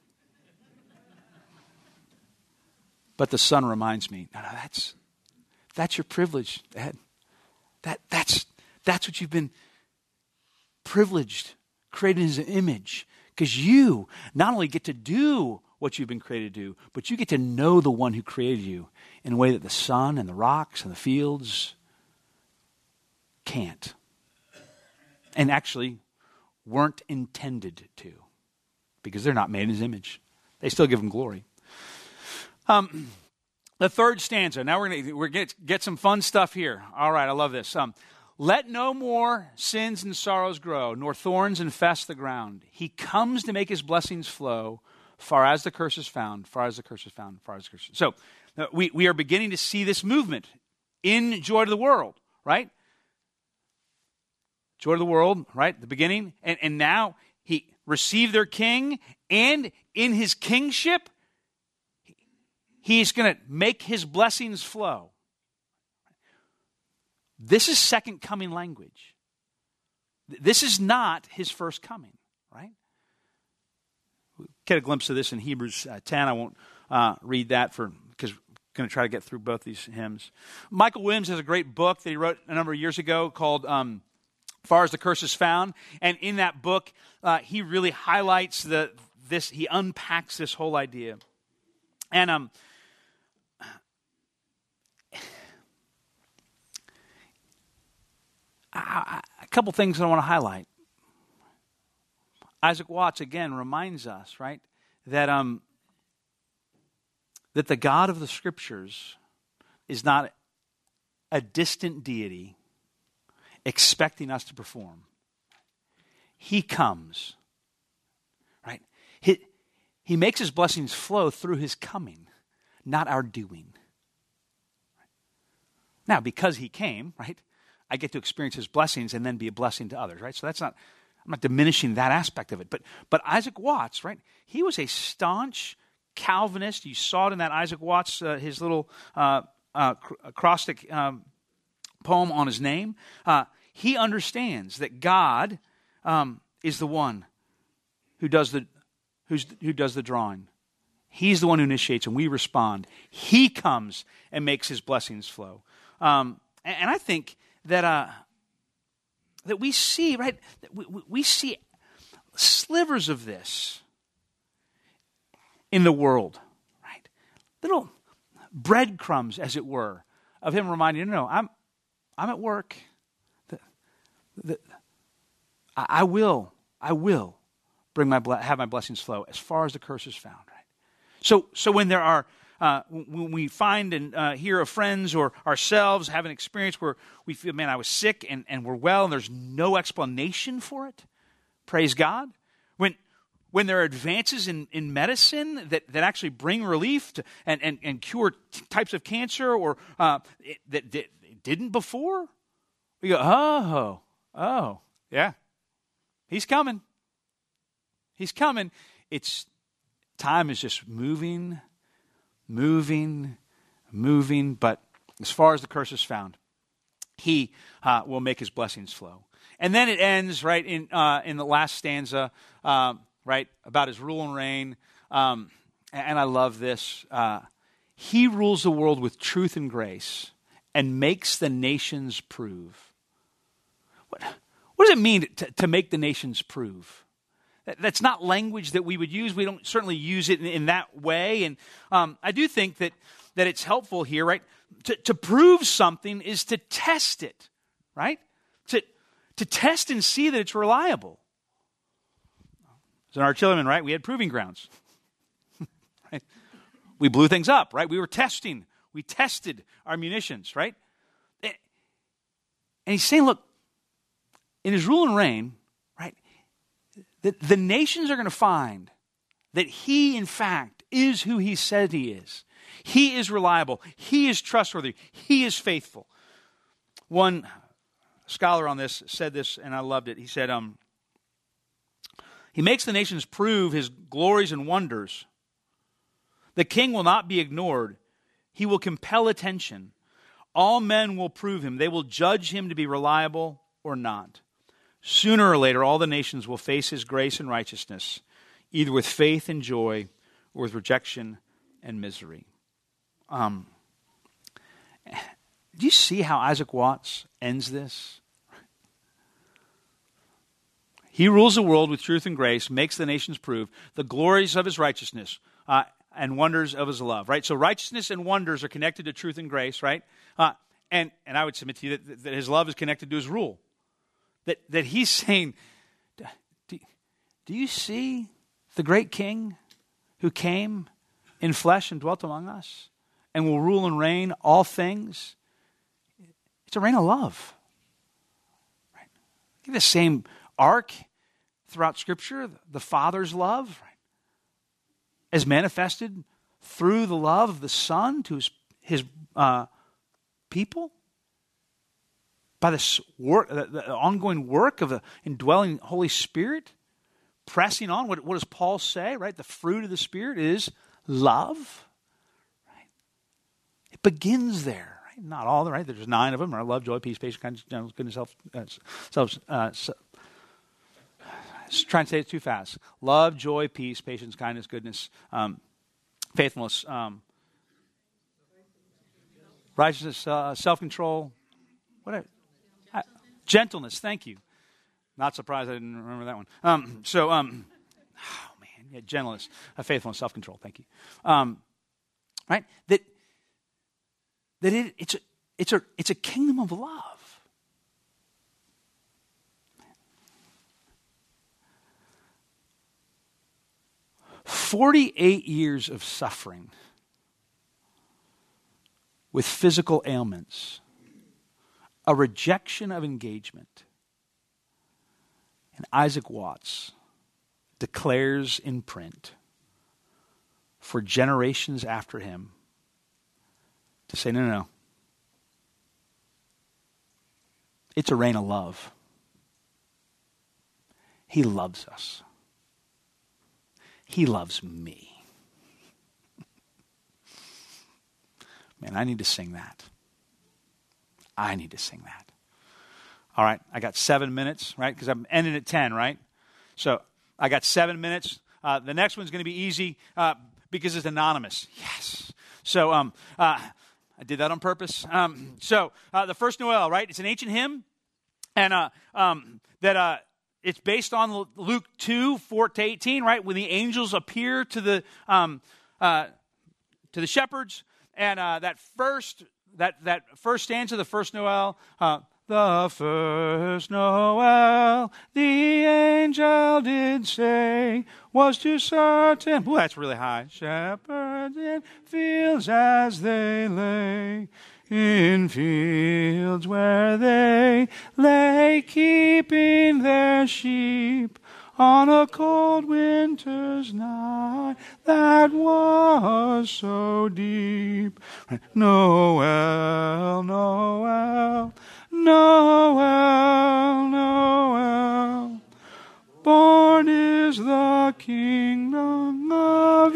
But the sun reminds me, no, no, that's... That's your privilege, Dad. That, that's, that's what you've been privileged, created as an image. Because you not only get to do what you've been created to do, but you get to know the one who created you in a way that the sun and the rocks and the fields can't. And actually weren't intended to. Because they're not made in his image. They still give him glory. Um... The third stanza. Now we're going to we're get get some fun stuff here. All right, I love this. Um, Let no more sins and sorrows grow, nor thorns infest the ground. He comes to make his blessings flow, far as the curse is found, far as the curse is found, far as the curse is. So uh, we we are beginning to see this movement in joy to the world, right? Joy to the world, right? The beginning. And, and now he received their king, and in his kingship, he's going to make his blessings flow. This is second coming language. This is not his first coming, right? We get a glimpse of this in Hebrews uh, ten. I won't uh, read that for because we're going to try to get through both these hymns. Michael Williams has a great book that he wrote a number of years ago called um, Far as the Curse is Found. And in that book, uh, he really highlights the this, he unpacks this whole idea. And um, I, I, a couple things that I want to highlight. Isaac Watts, again, reminds us, right, that um, that the God of the Scriptures is not a distant deity expecting us to perform. He comes, right? He, he makes his blessings flow through his coming, not our doing. Now, because he came, right, I get to experience his blessings and then be a blessing to others, right? So that's not, I'm not diminishing that aspect of it. But but Isaac Watts, right, he was a staunch Calvinist. You saw it in that Isaac Watts, uh, his little uh, uh, acrostic um, poem on his name. Uh, he understands that God um, is the one who does the who's, who does the drawing. He's the one who initiates, and we respond. He comes and makes his blessings flow. Um, and, and I think that uh, that we see, right, we, we see slivers of this in the world, right? Little breadcrumbs, as it were, of him reminding you, no, no, I'm, I'm at work. The, the, I, I will, I will bring my have my blessings flow as far as the curse is found, right? So, so when there are, uh, when we find and uh, hear of friends or ourselves have an experience where we feel, man, I was sick and, and we're well, and there's no explanation for it, praise God. When when there are advances in, in medicine that, that actually bring relief to, and, and, and cure t- types of cancer or uh, it, that, that didn't before, we go, oh, oh, yeah, he's coming. He's coming. It's time is just moving, moving, moving. But as far as the curse is found, he uh, will make his blessings flow. And then it ends right in uh, in the last stanza, um, right, about his rule and reign. Um, and I love this. Uh, he rules the world with truth and grace and makes the nations prove. What, what does it mean to, to make the nations prove? That, that's not language that we would use. We don't certainly use it in, in that way. And um, I do think that, that it's helpful here, right? To, to prove something is to test it, right? To To test and see that it's reliable. As an artilleryman, right, we had proving grounds. Right? We blew things up, right? We were testing. We tested our munitions, right? And he's saying, look, in his rule and reign, right, that the nations are going to find that he, in fact, is who he said he is. He is reliable. He is trustworthy. He is faithful. One scholar on this said this, and I loved it. He said, um, he makes the nations prove his glories and wonders. The king will not be ignored. He will compel attention. All men will prove him. They will judge him to be reliable or not. Sooner or later, all the nations will face his grace and righteousness, either with faith and joy or with rejection and misery. Um, do you see how Isaac Watts ends this? He rules the world with truth and grace, makes the nations prove the glories of his righteousness uh, and wonders of his love, right? So righteousness and wonders are connected to truth and grace, right? Uh, and, and I would submit to you that, that his love is connected to his rule. That, that he's saying, do, do you see the great king who came in flesh and dwelt among us and will rule and reign all things? It's a reign of love. Right? The same arc throughout Scripture, the Father's love, right, as manifested through the love of the Son to his, his uh, people? By this work, the, the ongoing work of the indwelling Holy Spirit, pressing on. What, what does Paul say, right? The fruit of the Spirit is love. Right? It begins there. Right? Not all, right? There's nine of them. Right? Love, joy, peace, patience, kindness, gentleness, goodness, self, uh, self uh, so, just trying to say it too fast. Love, joy, peace, patience, kindness, goodness, um, faithfulness, um, righteousness, uh, self-control, whatever. Uh, gentleness, thank you. Not surprised I didn't remember that one. Um, so, um, oh man, yeah, gentleness, uh, faithfulness, self-control, thank you. Um, right? That that it, it's, a, it's, a, it's a kingdom of love. forty-eight years of suffering with physical ailments, a rejection of engagement. And Isaac Watts declares in print for generations after him to say, no, no, no. It's a reign of love. He loves us. He loves me. Man, I need to sing that. I need to sing that. All right, I got seven minutes, right? Because I'm ending at ten, right? So I got seven minutes. Uh, the next one's going to be easy uh, because it's anonymous. Yes. So um, uh, I did that on purpose. Um, so uh, the first Noel, right? It's an ancient hymn, and uh, um, that uh, it's based on Luke two, four to eighteen, right? When the angels appear to the um, uh, to the shepherds, and uh, that first that that first stanza, the first Noel. Uh, The first Noel, the angel did say, was to certain, ooh, that's really high, shepherds in fields as they lay, in fields where they lay keeping their sheep, on a cold winter's night that was so deep. Noel, Noel, Noel, Noel, born is the kingdom of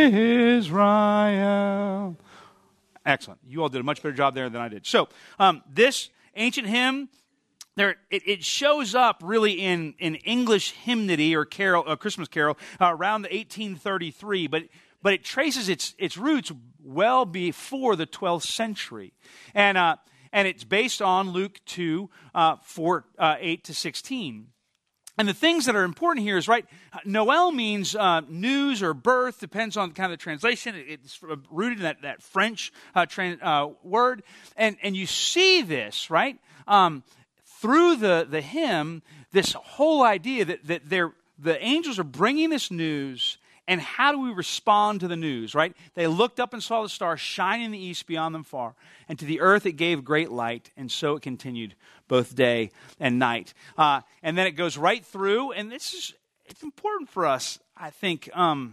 Israel. Excellent. You all did a much better job there than I did. So, um, this ancient hymn, there it, it shows up really in, in English hymnody or carol, uh, Christmas carol uh, around the eighteen thirty-three, but but it traces its its roots well before the twelfth century, and uh, and it's based on Luke two, uh, four, uh, eight to sixteen. And the things that are important here is, right, Noel means uh, news or birth, depends on kind of the translation. It's rooted in that, that French uh, trans, uh, word. And and you see this, right, um, through the, the hymn, this whole idea that, that they're, the angels are bringing this news, and how do we respond to the news, right? They looked up and saw the star shine in the east beyond them far, and to the earth it gave great light, and so it continued both day and night. Uh, and then it goes right through, and this is, it's important for us, I think. Um,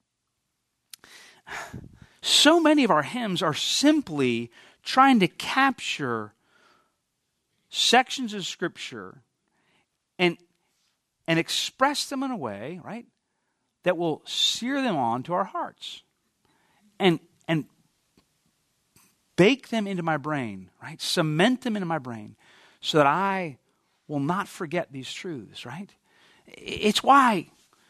so many of our hymns are simply trying to capture sections of Scripture and, and express them in a way, right, that will sear them on to our hearts and and bake them into my brain, right? Cement them into my brain so that I will not forget these truths, right? It's why,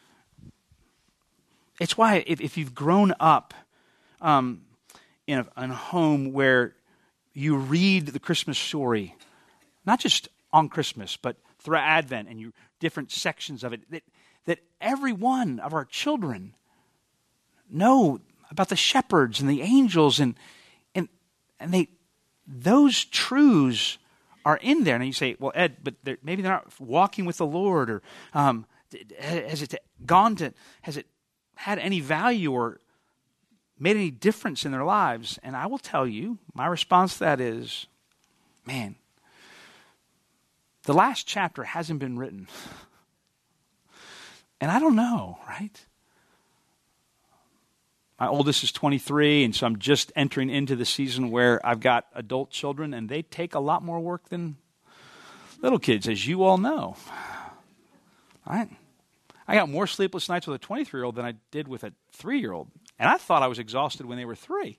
it's why if, if you've grown up um, in, a, in a home where you read the Christmas story, not just on Christmas, but through Advent and you different sections of it, that that every one of our children know about the shepherds and the angels, and and and they those truths are in there. And you say, well, Ed, but they're, maybe they're not walking with the Lord, or um, has it gone to has it had any value or made any difference in their lives? And I will tell you, my response to that is, man, the last chapter hasn't been written. And I don't know, right? My oldest is twenty-three, and so I'm just entering into the season where I've got adult children, and they take a lot more work than little kids, as you all know. All right? I got more sleepless nights with a twenty-three-year-old than I did with a three-year-old, and I thought I was exhausted when they were three.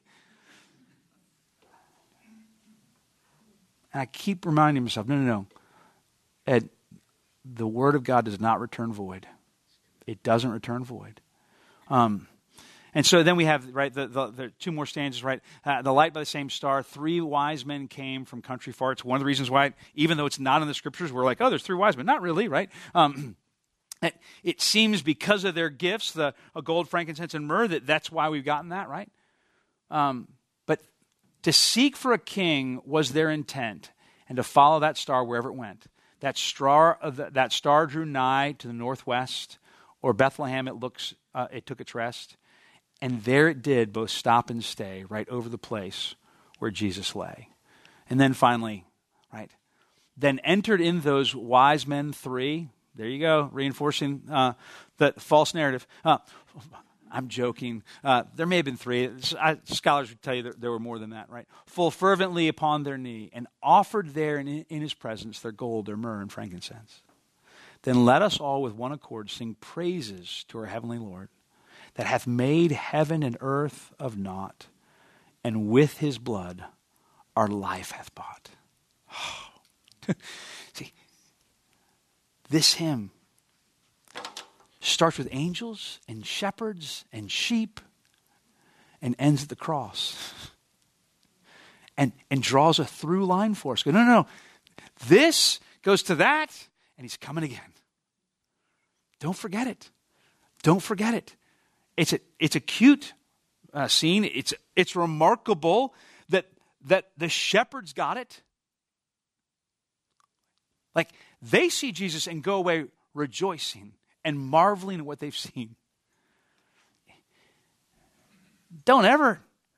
And I keep reminding myself, no, no, no. Ed, the Word of God does not return void. It doesn't return void. Um, and so then we have, right, the, the, the two more stanzas, right? Uh, the light by the same star, three wise men came from country far. It's one of the reasons why, even though it's not in the scriptures, we're like, oh, there's three wise men. Not really, right? Um, it, it seems because of their gifts, the uh, gold, frankincense, and myrrh, that that's why we've gotten that, right? Um, but to seek for a king was their intent, and to follow that star wherever it went. That star, uh, that star drew nigh to the northwest, or Bethlehem. It looks, uh, it took its rest, and there it did both stop and stay, right over the place where Jesus lay. And then finally, right, then entered in those wise men three. There you go, reinforcing uh, the false narrative. Uh, I'm joking. Uh, there may have been three. I, scholars would tell you that there were more than that, right? Full fervently upon their knee, and offered there in, in his presence their gold, their myrrh, and frankincense. Then let us all with one accord sing praises to our heavenly Lord, that hath made heaven and earth of naught, and with his blood our life hath bought. Oh. See, this hymn starts with angels and shepherds and sheep and ends at the cross. And, and draws a through line for us. Go, no, no, no. This goes to that, and he's coming again. Don't forget it. Don't forget it. It's a, it's a cute uh, scene. It's, it's remarkable that, that the shepherds got it. Like, they see Jesus and go away rejoicing and marveling at what they've seen. Don't ever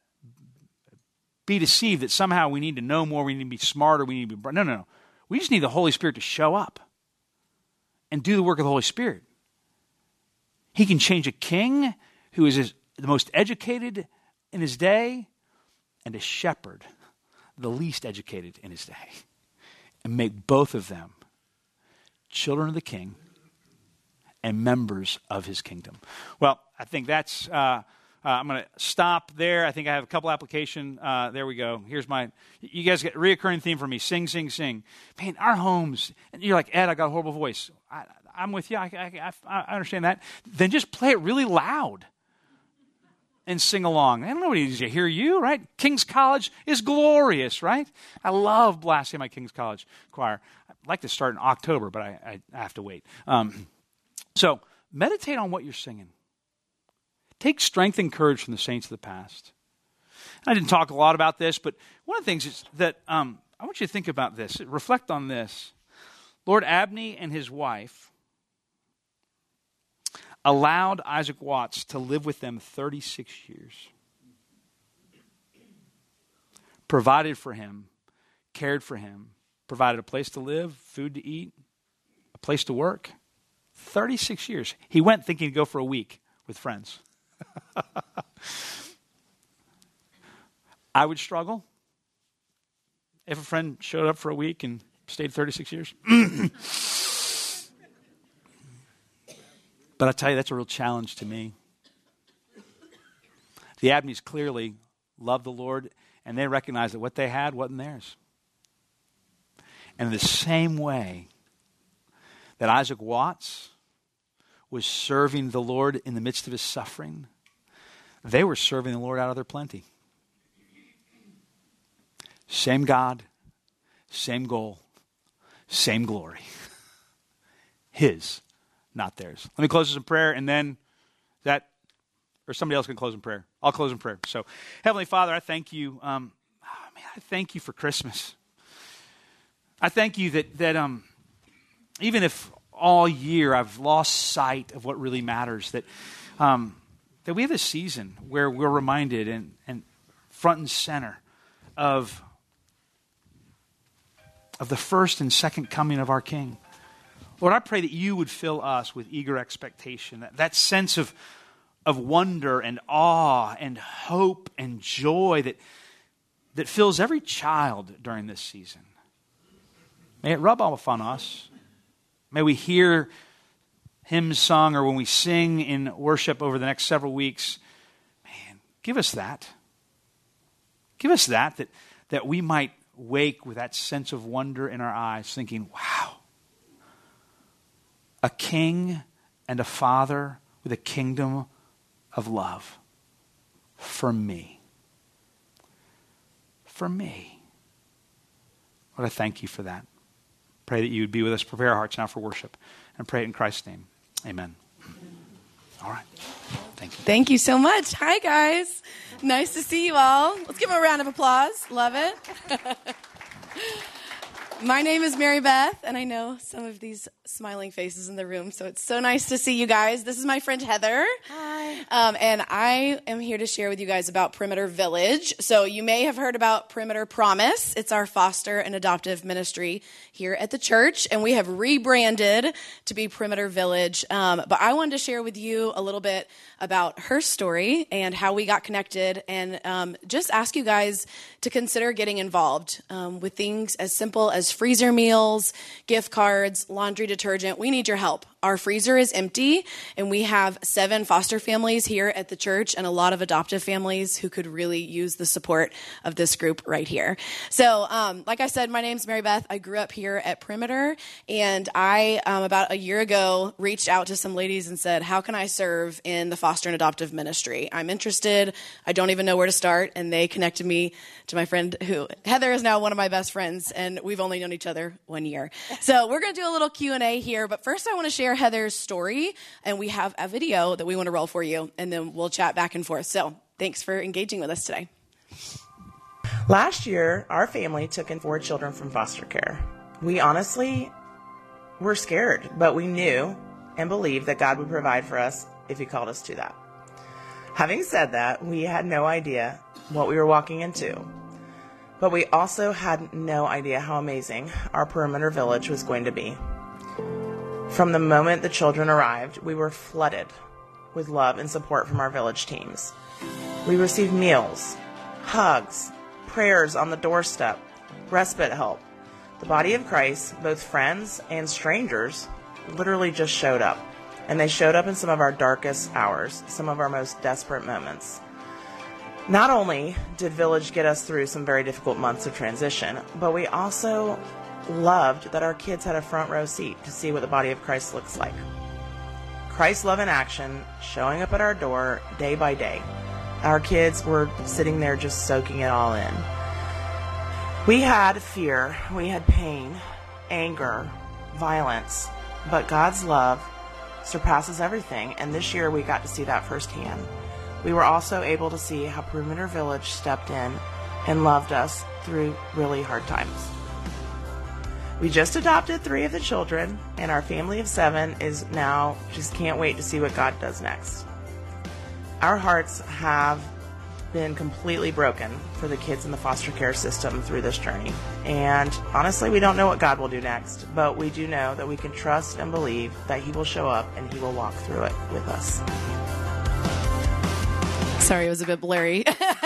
be deceived that somehow we need to know more, we need to be smarter, we need to be... No, no, no. We just need the Holy Spirit to show up and do the work of the Holy Spirit. He can change a king who is the most educated in his day and a shepherd, the least educated in his day, and make both of them children of the king and members of his kingdom. Well, I think that's, uh, uh, I'm going to stop there. I think I have a couple application. Uh, there we go. Here's my, you guys get a reoccurring theme for me. Sing, sing, sing. Man, our homes, and you're like, Ed, I got a horrible voice. I, I'm with you. I, I, I understand that. Then just play it really loud and sing along. I don't know what needs to hear you, right? King's College is glorious, right? I love blasting my King's College choir. I'd like to start in October, but I, I have to wait. Um, So, meditate on what you're singing. Take strength and courage from the saints of the past. I didn't talk a lot about this, but one of the things is that um, I want you to think about this. Reflect on this. Lord Abney and his wife allowed Isaac Watts to live with them thirty-six years. Provided for him, cared for him, provided a place to live, food to eat, a place to work. thirty-six years. He went thinking he'd go for a week with friends. I would struggle if a friend showed up for a week and stayed thirty-six years. But I tell you, that's a real challenge to me. The Abneys clearly loved the Lord, and they recognized that what they had wasn't theirs. And in the same way that Isaac Watts was serving the Lord in the midst of his suffering, they were serving the Lord out of their plenty. Same God, same goal, same glory. His, not theirs. Let me close this in prayer, and then that, or somebody else can close in prayer. I'll close in prayer. So, Heavenly Father, I thank you. Um, oh man, I thank you for Christmas. I thank you that that um, even if all year I've lost sight of what really matters, that um, that we have a season where we're reminded and, and front and center of, of the first and second coming of our King. Lord, I pray that you would fill us with eager expectation, that, that sense of, of wonder and awe and hope and joy that, that fills every child during this season. May it rub off on us. May we hear hymns sung, or when we sing in worship over the next several weeks, man, give us that. Give us that, that, that we might wake with that sense of wonder in our eyes, thinking, wow, a king and a father with a kingdom of love for me. For me. Lord, I thank you for that. Pray that you would be with us. Prepare our hearts now for worship. And pray it in Christ's name. Amen. All right. Thank you. Thank you so much. Hi, guys. Nice to see you all. Let's give them a round of applause. Love it. My name is Mary Beth, and I know some of these smiling faces in the room, so it's so nice to see you guys. This is my friend Heather. Hi. Um, and I am here to share with you guys about Perimeter Village. So you may have heard about Perimeter Promise. It's our foster and adoptive ministry here at the church, and we have rebranded to be Perimeter Village. Um, but I wanted to share with you a little bit about her story and how we got connected, and um, just ask you guys to consider getting involved um, with things as simple as freezer meals, gift cards, laundry detergent. We need your help. Our freezer is empty, and we have seven foster families here at the church and a lot of adoptive families who could really use the support of this group right here. So, um, like I said, my name's Mary Beth. I grew up here at Perimeter, and I, um, about a year ago, reached out to some ladies and said, how can I serve in the foster and adoptive ministry? I'm interested. I don't even know where to start, and they connected me to my friend who, Heather is now one of my best friends, and we've only known each other one year. So we're going to do a little Q and A here, but first I want to share Heather's story, and we have a video that we want to roll for you, and then we'll chat back and forth. So thanks for engaging with us today. Last year, our family took in four children from foster care. We honestly were scared, but we knew and believed that God would provide for us if he called us to that. Having said that, we had no idea what we were walking into, but we also had no idea how amazing our Perimeter Village was going to be. From the moment the children arrived, we were flooded with love and support from our village teams. We received meals, hugs, prayers on the doorstep, respite help. The body of Christ, both friends and strangers, literally just showed up. And they showed up in some of our darkest hours, some of our most desperate moments. Not only did Village get us through some very difficult months of transition, but we also loved that our kids had a front row seat to see what the body of Christ looks like. Christ's love in action, showing up at our door day by day. Our kids were sitting there just soaking it all in. We had fear, we had pain, anger, violence, but God's love surpasses everything, and this year we got to see that firsthand. We were also able to see how Perimeter Village stepped in and loved us through really hard times. We just adopted three of the children, and our family of seven is now just can't wait to see what God does next. Our hearts have been completely broken for the kids in the foster care system through this journey. And honestly, we don't know what God will do next, but we do know that we can trust and believe that he will show up and he will walk through it with us. Sorry, it was a bit blurry.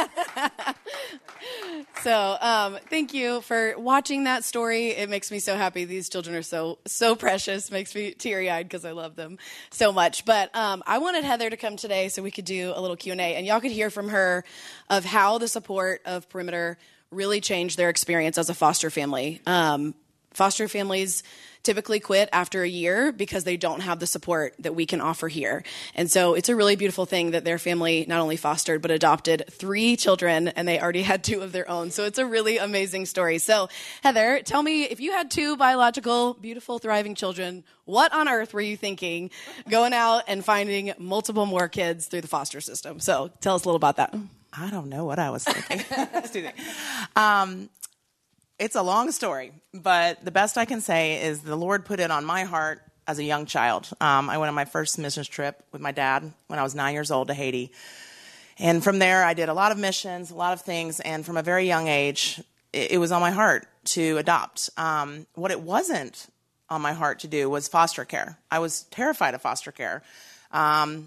So um, thank you for watching that story. It makes me so happy. These children are so, so precious. Makes me teary-eyed because I love them so much. But um, I wanted Heather to come today so we could do a little Q and A. And y'all could hear from her of how the support of Perimeter really changed their experience as a foster family. Um, foster families typically quit after a year because they don't have the support that we can offer here. And so it's a really beautiful thing that their family not only fostered, but adopted three children, and they already had two of their own. So it's a really amazing story. So Heather, tell me, if you had two biological, beautiful, thriving children, what on earth were you thinking going out and finding multiple more kids through the foster system? So tell us a little about that. I don't know what I was thinking. um, It's a long story, but the best I can say is the Lord put it on my heart as a young child. Um, I went on my first missions trip with my dad when I was nine years old to Haiti. And from there, I did a lot of missions, a lot of things. And from a very young age, it, it was on my heart to adopt. Um, what it wasn't on my heart to do was foster care. I was terrified of foster care. Um,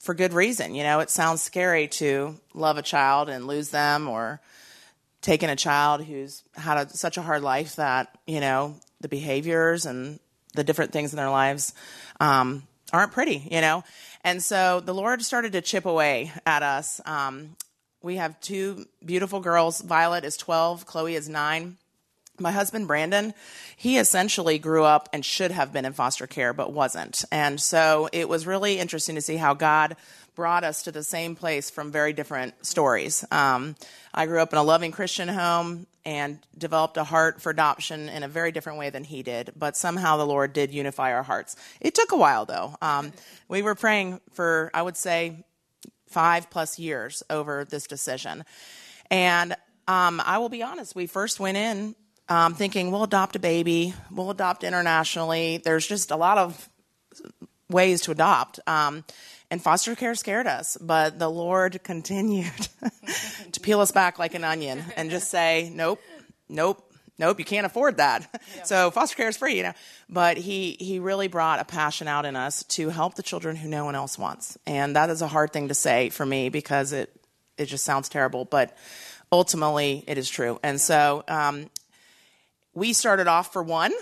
for good reason. You know, it sounds scary to love a child and lose them, or taking a child who's had a, such a hard life that, you know, the behaviors and the different things in their lives um, aren't pretty, you know. And so the Lord started to chip away at us. Um, we have two beautiful girls. Violet is twelve. Chloe is nine. My husband, Brandon, he essentially grew up and should have been in foster care, but wasn't. And so it was really interesting to see how God brought us to the same place from very different stories. Um, I grew up in a loving Christian home and developed a heart for adoption in a very different way than he did. But somehow the Lord did unify our hearts. It took a while, though. Um, we were praying for, I would say, five plus years over this decision. And um, I will be honest, we first went in Um, thinking we'll adopt a baby, we'll adopt internationally. There's just a lot of ways to adopt. Um, and foster care scared us, but the Lord continued to peel us back like an onion and just say, nope, nope, nope, you can't afford that. Yeah. So foster care is free, you know. But he, he really brought a passion out in us to help the children who no one else wants. And that is a hard thing to say for me because it, it just sounds terrible, but ultimately it is true. And so, um, we started off for one,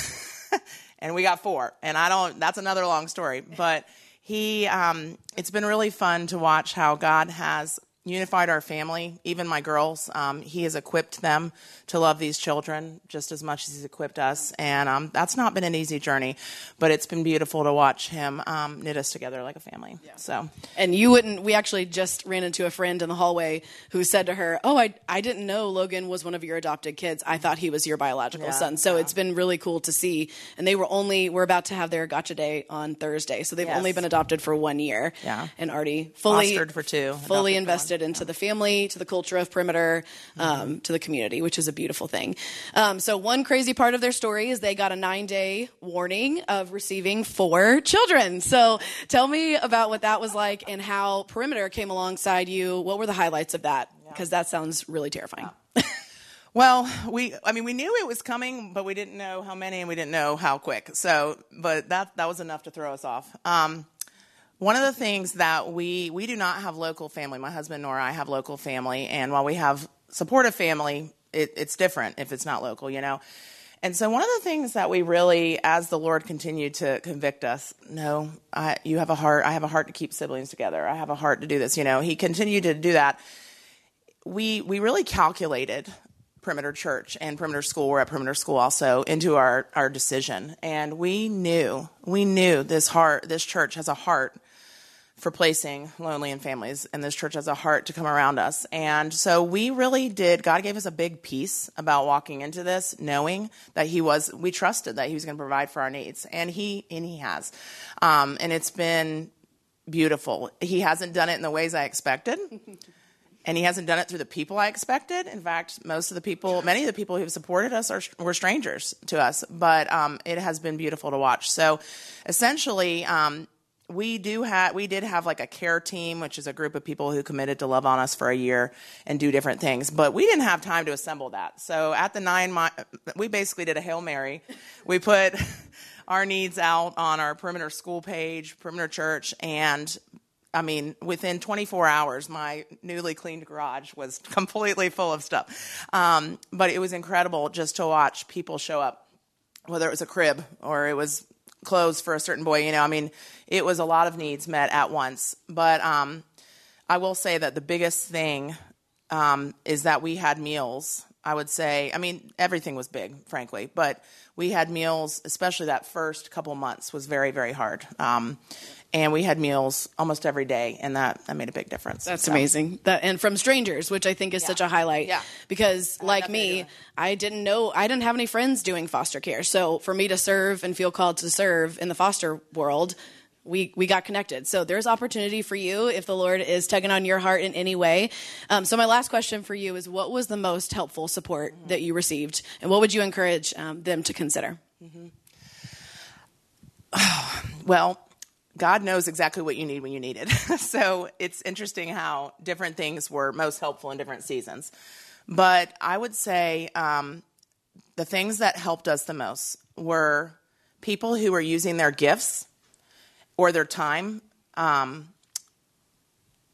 and we got four. And I don't, that's another long story. But he, um, it's been really fun to watch how God has unified our family, even my girls. Um, he has equipped them to love these children just as much as he's equipped us. And um, that's not been an easy journey, but it's been beautiful to watch him um, knit us together like a family. Yeah. So, and you wouldn't, we actually just ran into a friend in the hallway who said to her, oh, I, I didn't know Logan was one of your adopted kids. I thought he was your biological yeah, son. So yeah. It's been really cool to see. And they were only, we're about to have their gotcha day on Thursday. So they've yes. only been adopted for one year yeah. and already fully, fostered for two, fully invested into the family, to the culture of Perimeter, um, mm-hmm. to the community, which is a beautiful thing. Um, so one crazy part of their story is they got a nine-day warning of receiving four children. So tell me about what that was like and how Perimeter came alongside you. What were the highlights of that? Because that sounds really terrifying. Yeah. Well, we, I mean, we knew it was coming, but we didn't know how many and we didn't know how quick. So, but that, that was enough to throw us off. Um, One of the things that we, we do not have local family. My husband nor I have local family. And while we have supportive family, it, it's different if it's not local, you know. And so one of the things that we really, as the Lord continued to convict us, no, I, you have a heart. I have a heart to keep siblings together. I have a heart to do this. You know, he continued to do that. We, we really calculated Perimeter Church and Perimeter School, we're at Perimeter School also, into our, our decision. And we knew, we knew this heart, this church has a heart for placing lonely in families, and this church has a heart to come around us. And so we really did, God gave us a big peace about walking into this, knowing that he was, we trusted that he was going to provide for our needs. And he, and he has. Um, and it's been beautiful. He hasn't done it in the ways I expected. And he hasn't done it through the people I expected. In fact, most of the people, many of the people who have supported us are were strangers to us. But um, it has been beautiful to watch. So essentially, um, we do have, we did have like a care team, which is a group of people who committed to love on us for a year and do different things. But we didn't have time to assemble that. So at the nine, mi- we basically did a Hail Mary. We put our needs out on our Perimeter School page, Perimeter Church, and I mean, within twenty-four hours, my newly cleaned garage was completely full of stuff. Um, but it was incredible just to watch people show up, whether it was a crib or it was clothes for a certain boy. You know, I mean, it was a lot of needs met at once. But um, I will say that the biggest thing um, is that we had meals. I would say, I mean, everything was big, frankly, but we had meals, especially that first couple months was very, very hard. Um, and we had meals almost every day, and that, that made a big difference. That's so. amazing. That, and from strangers, which I think is yeah. such a highlight. Yeah. Because like me, I didn't know, I didn't have any friends doing foster care. So for me to serve and feel called to serve in the foster world, we we got connected. So there's opportunity for you if the Lord is tugging on your heart in any way. Um, so my last question for you is, what was the most helpful support mm-hmm. that you received? And what would you encourage um, them to consider? Mm-hmm. Oh, well, God knows exactly what you need when you need it. So it's interesting how different things were most helpful in different seasons. But I would say um, the things that helped us the most were people who were using their gifts or their time um,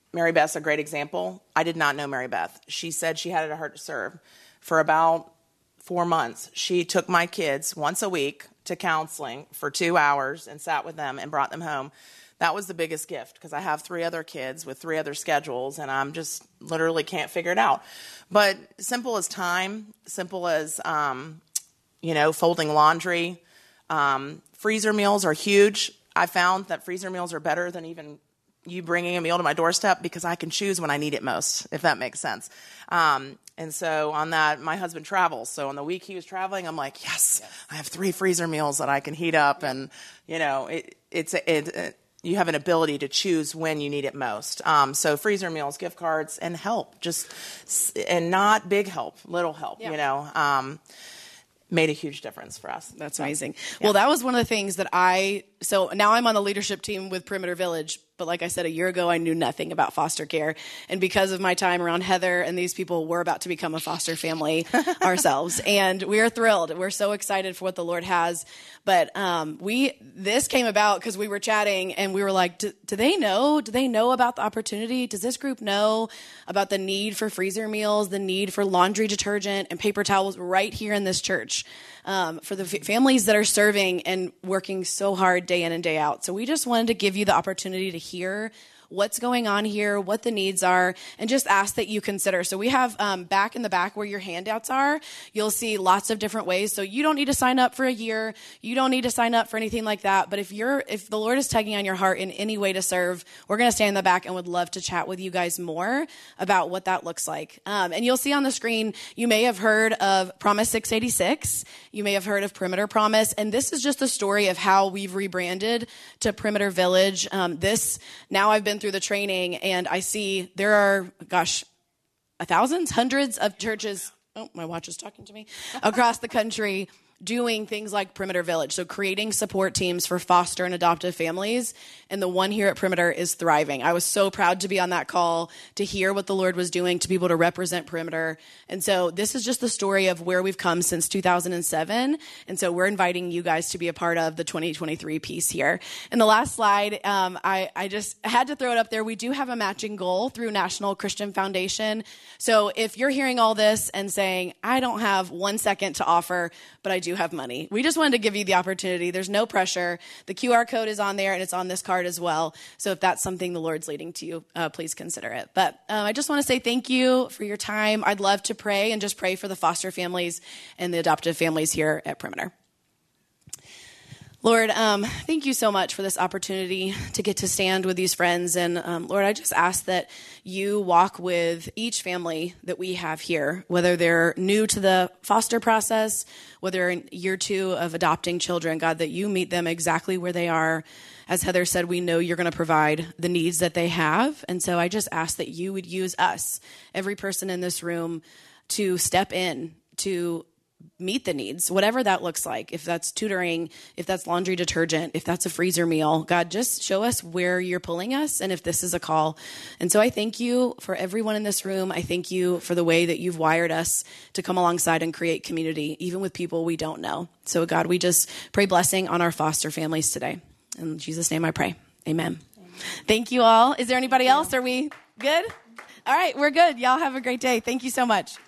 Mary Beth's a great example. I did not know Mary Beth. She said she had it at her heart to serve. For about four months, she took my kids once a week to counseling for two hours and sat with them and brought them home. That was the biggest gift because I have three other kids with three other schedules and I'm just literally can't figure it out. But simple as time, simple as, um, you know, folding laundry. Um, freezer meals are huge. I found that freezer meals are better than even you bringing a meal to my doorstep because I can choose when I need it most, if that makes sense. Um, and so on that, my husband travels. So on the week he was traveling, I'm like, yes, yes. I have three freezer meals that I can heat up. Yeah. And, you know, it, it's, it, it, you have an ability to choose when you need it most. Um, so freezer meals, gift cards, and help, just, and not big help, little help, yeah. you know, um, made a huge difference for us. That's so amazing. Yeah. Well, that was one of the things that I, so now I'm on the leadership team with Perimeter Village, but like I said, a year ago, I knew nothing about foster care. And because of my time around Heather and these people, we're about to become a foster family ourselves. And we are thrilled. We're so excited for what the Lord has. But um, we, this came about because we were chatting and we were like, do, do they know? Do they know about the opportunity? Does this group know about the need for freezer meals, the need for laundry detergent and paper towels right here in this church? Um, for the f- families that are serving and working so hard day in and day out. So we just wanted to give you the opportunity to hear what's going on here, what the needs are, and just ask that you consider. So we have um, back in the back where your handouts are, you'll see lots of different ways. So you don't need to sign up for a year. You don't need to sign up for anything like that. But if you're, if the Lord is tugging on your heart in any way to serve, we're going to stand in the back and would love to chat with you guys more about what that looks like. Um, and you'll see on the screen, you may have heard of Promise six eighty-six. You may have heard of Perimeter Promise. And this is just the story of how we've rebranded to Perimeter Village. Um, this, now I've been through the training and I see there are, gosh, a thousands, hundreds of churches. Oh, my watch is talking to me across the country doing things like Perimeter Village. So creating support teams for foster and adoptive families. And the one here at Perimeter is thriving. I was so proud to be on that call, to hear what the Lord was doing, to be able to represent Perimeter. And so this is just the story of where we've come since two thousand seven. And so we're inviting you guys to be a part of the twenty twenty-three piece here. And the last slide, um, I, I just had to throw it up there. We do have a matching goal through National Christian Foundation. So if you're hearing all this and saying, I don't have one second to offer, but I do have money. We just wanted to give you the opportunity. There's no pressure. The Q R code is on there and it's on this card as well. So if that's something the Lord's leading to you, uh, please consider it. But um, I just want to say thank you for your time. I'd love to pray and just pray for the foster families and the adoptive families here at Perimeter. Lord, um, thank you so much for this opportunity to get to stand with these friends. And um, Lord, I just ask that you walk with each family that we have here, whether they're new to the foster process, whether in year two of adopting children, God, that you meet them exactly where they are. As Heather said, we know you're going to provide the needs that they have. And so I just ask that you would use us, every person in this room, to step in, to meet the needs, whatever that looks like. If that's tutoring, if that's laundry detergent, if that's a freezer meal, God, just show us where you're pulling us and if this is a call. And so I thank you for everyone in this room. I thank you for the way that you've wired us to come alongside and create community, even with people we don't know. So God, we just pray blessing on our foster families today. In Jesus' name I pray. Amen. Amen. Thank you all. Is there anybody else? Are we good? All right, we're good. Y'all have a great day. Thank you so much.